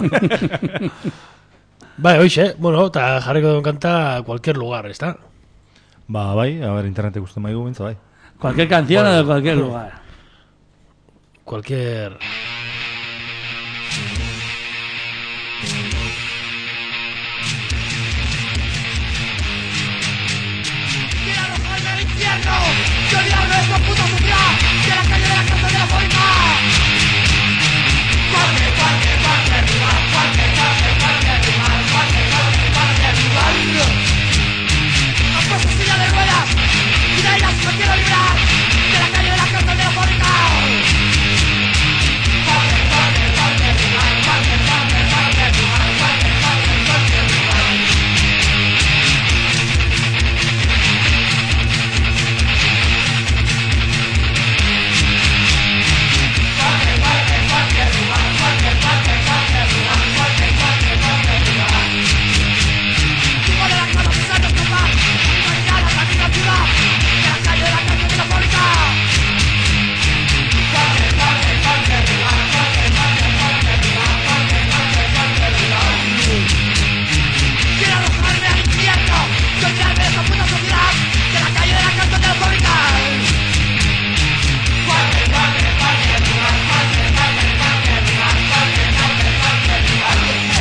Speaker 7: Bai, hoxe, bueno, eta jarriko duen kanta cualquier lugar, ez da?
Speaker 6: Ba, bai, a ver, internetek uste maigu bintza, bai.
Speaker 1: cualquier canción
Speaker 7: Bueno.
Speaker 1: o de cualquier lugar.
Speaker 7: Cualquier...
Speaker 2: Quiero arrojarme al infierno y olvidarme de esta puta sociedad de la calle de la casa de la fábrica. Cualquier, cualquier, cualquier lugar, cualquier, cualquier, cualquier lugar, cualquier, cualquier, cualquier lugar. Han puesto silla de ruedas y de ellas me quiero librar de la calle de la casa de la fábrica. Cualquier, cualquier, cualquier lugar, cualquier, cualquier, cualquier lugar, cualquier, cualquier, cualquier lugar. Tipo de la cama que se nos toca, mañana camino a ciudad, de la calle de la casa de la fábrica. Cualquier, cualquier, cualquier lugar, cualquier, cualquier, cualquier lugar, cualquier, cualquier, cualquier lugar. Quiero arrojarme al infierno y olvidarme de esta puta sociedad, de la calle de la casa de la fábrica. Cualquier, cualquier, cualquier lugar, cualquier, cualquier, cualquier lugar, cualquier, cualquier, cualquier lugar.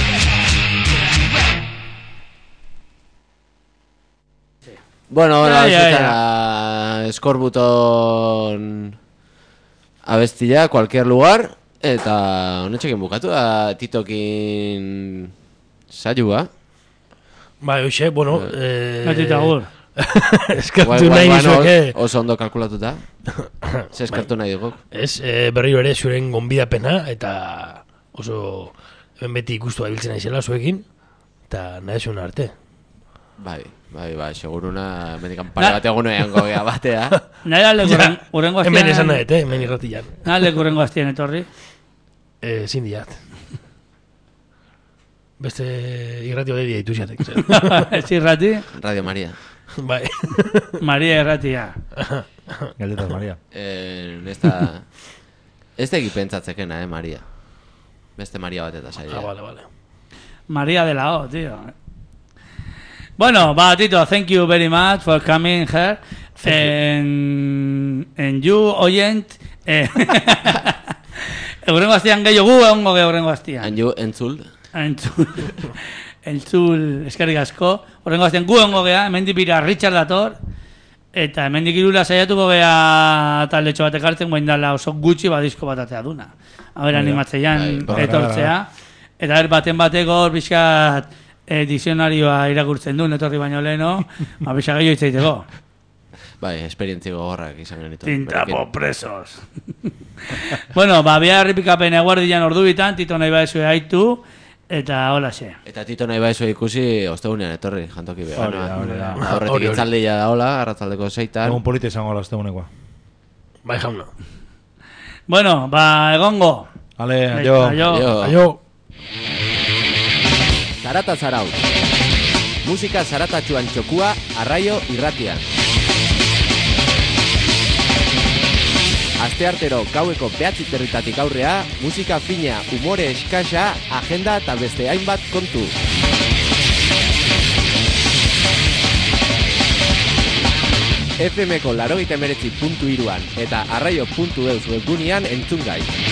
Speaker 3: Bueno, bueno,
Speaker 1: Ya, ya,
Speaker 3: escuchan a Eskorbuton abestia, cualquier lugar, eta honetxekin bukatu da Titokin saioa.
Speaker 7: Bai, hoxe, bueno... Eh...
Speaker 1: Gatit agur.
Speaker 7: Eskertu nahi nizueke...
Speaker 3: Oso ondo kalkulatuta. Ze eskertu nahi dugu.
Speaker 7: Ez, e, berriro ere zuren gonbidapena, eta oso hemen beti ikustu abiltzen naizela zuekin, eta nahi zuen arte.
Speaker 3: Bai, bai, bai, seguruna mendikan pare bat egunean gogea batea.
Speaker 1: Nahi alde urrengo astian...
Speaker 7: Hemen esan nahi, eh, hemen irratian.
Speaker 1: Nahi alde urrengo astian etorri.
Speaker 7: Eh, zin diat. Beste irratio de dia ituziatek.
Speaker 1: Ez irrati,
Speaker 3: Radio Maria.
Speaker 7: Bai.
Speaker 1: Maria erratia.
Speaker 6: Galdetas, Maria.
Speaker 3: Eh, esta... Ez teki pentsatzekena, eh, Maria. Beste Maria bat eta saia.
Speaker 7: Ah, vale, vale.
Speaker 1: Maria de la O, tío. Bueno, va, Tito, thank you very much for coming here. And, and you, oient, eh, eurrengo astian gehiago gu, egongo ge eurrengo astian.
Speaker 3: Anju, entzul.
Speaker 1: Entzul, entzul, eskerrik asko. Horrengo astian gu egongo gea, hemendik bira Richard dator, eta hemendik irula saiatuko gea taldetxo bat ekartzen, guen dala oso gutxi badizko bat atea duna. Haber animatzeian
Speaker 3: Bai,
Speaker 1: etortzea. Eta er baten bateko hor pixkat eh, dizionarioa irakurtzen du, netorri baino leheno, ma pixka gehiago itzaiteko.
Speaker 3: Bai, esperientzi gogorrak izan genitu.
Speaker 1: Tintapo presos. Bueno, ba, bia herripikapen eguardian ordu bitan, Tito nahi baezue haitu, eta hola xe.
Speaker 3: Eta Tito nahi baezue ikusi, ostegunean etorri, jantoki behar.
Speaker 6: Hori da, hori da.
Speaker 3: Horretik itzaldia da hola, arratzaldeko zeitan.
Speaker 6: Egun polita izango ala ostegunekoa.
Speaker 7: Bai, jauna.
Speaker 1: Bueno, ba, egongo.
Speaker 6: Ale, aio.
Speaker 1: Aio.
Speaker 7: Aio.
Speaker 3: Zarata zarau. Musika zaratatxuan txokua, arraio irratian. Asteartero gaueko behatzi territatik aurrea, musika fina, umore eskasa, agenda eta beste hainbat kontu. F Mko larogeita hemeretzi puntu hiruan eta arraio puntu eus webgunean entzun gai.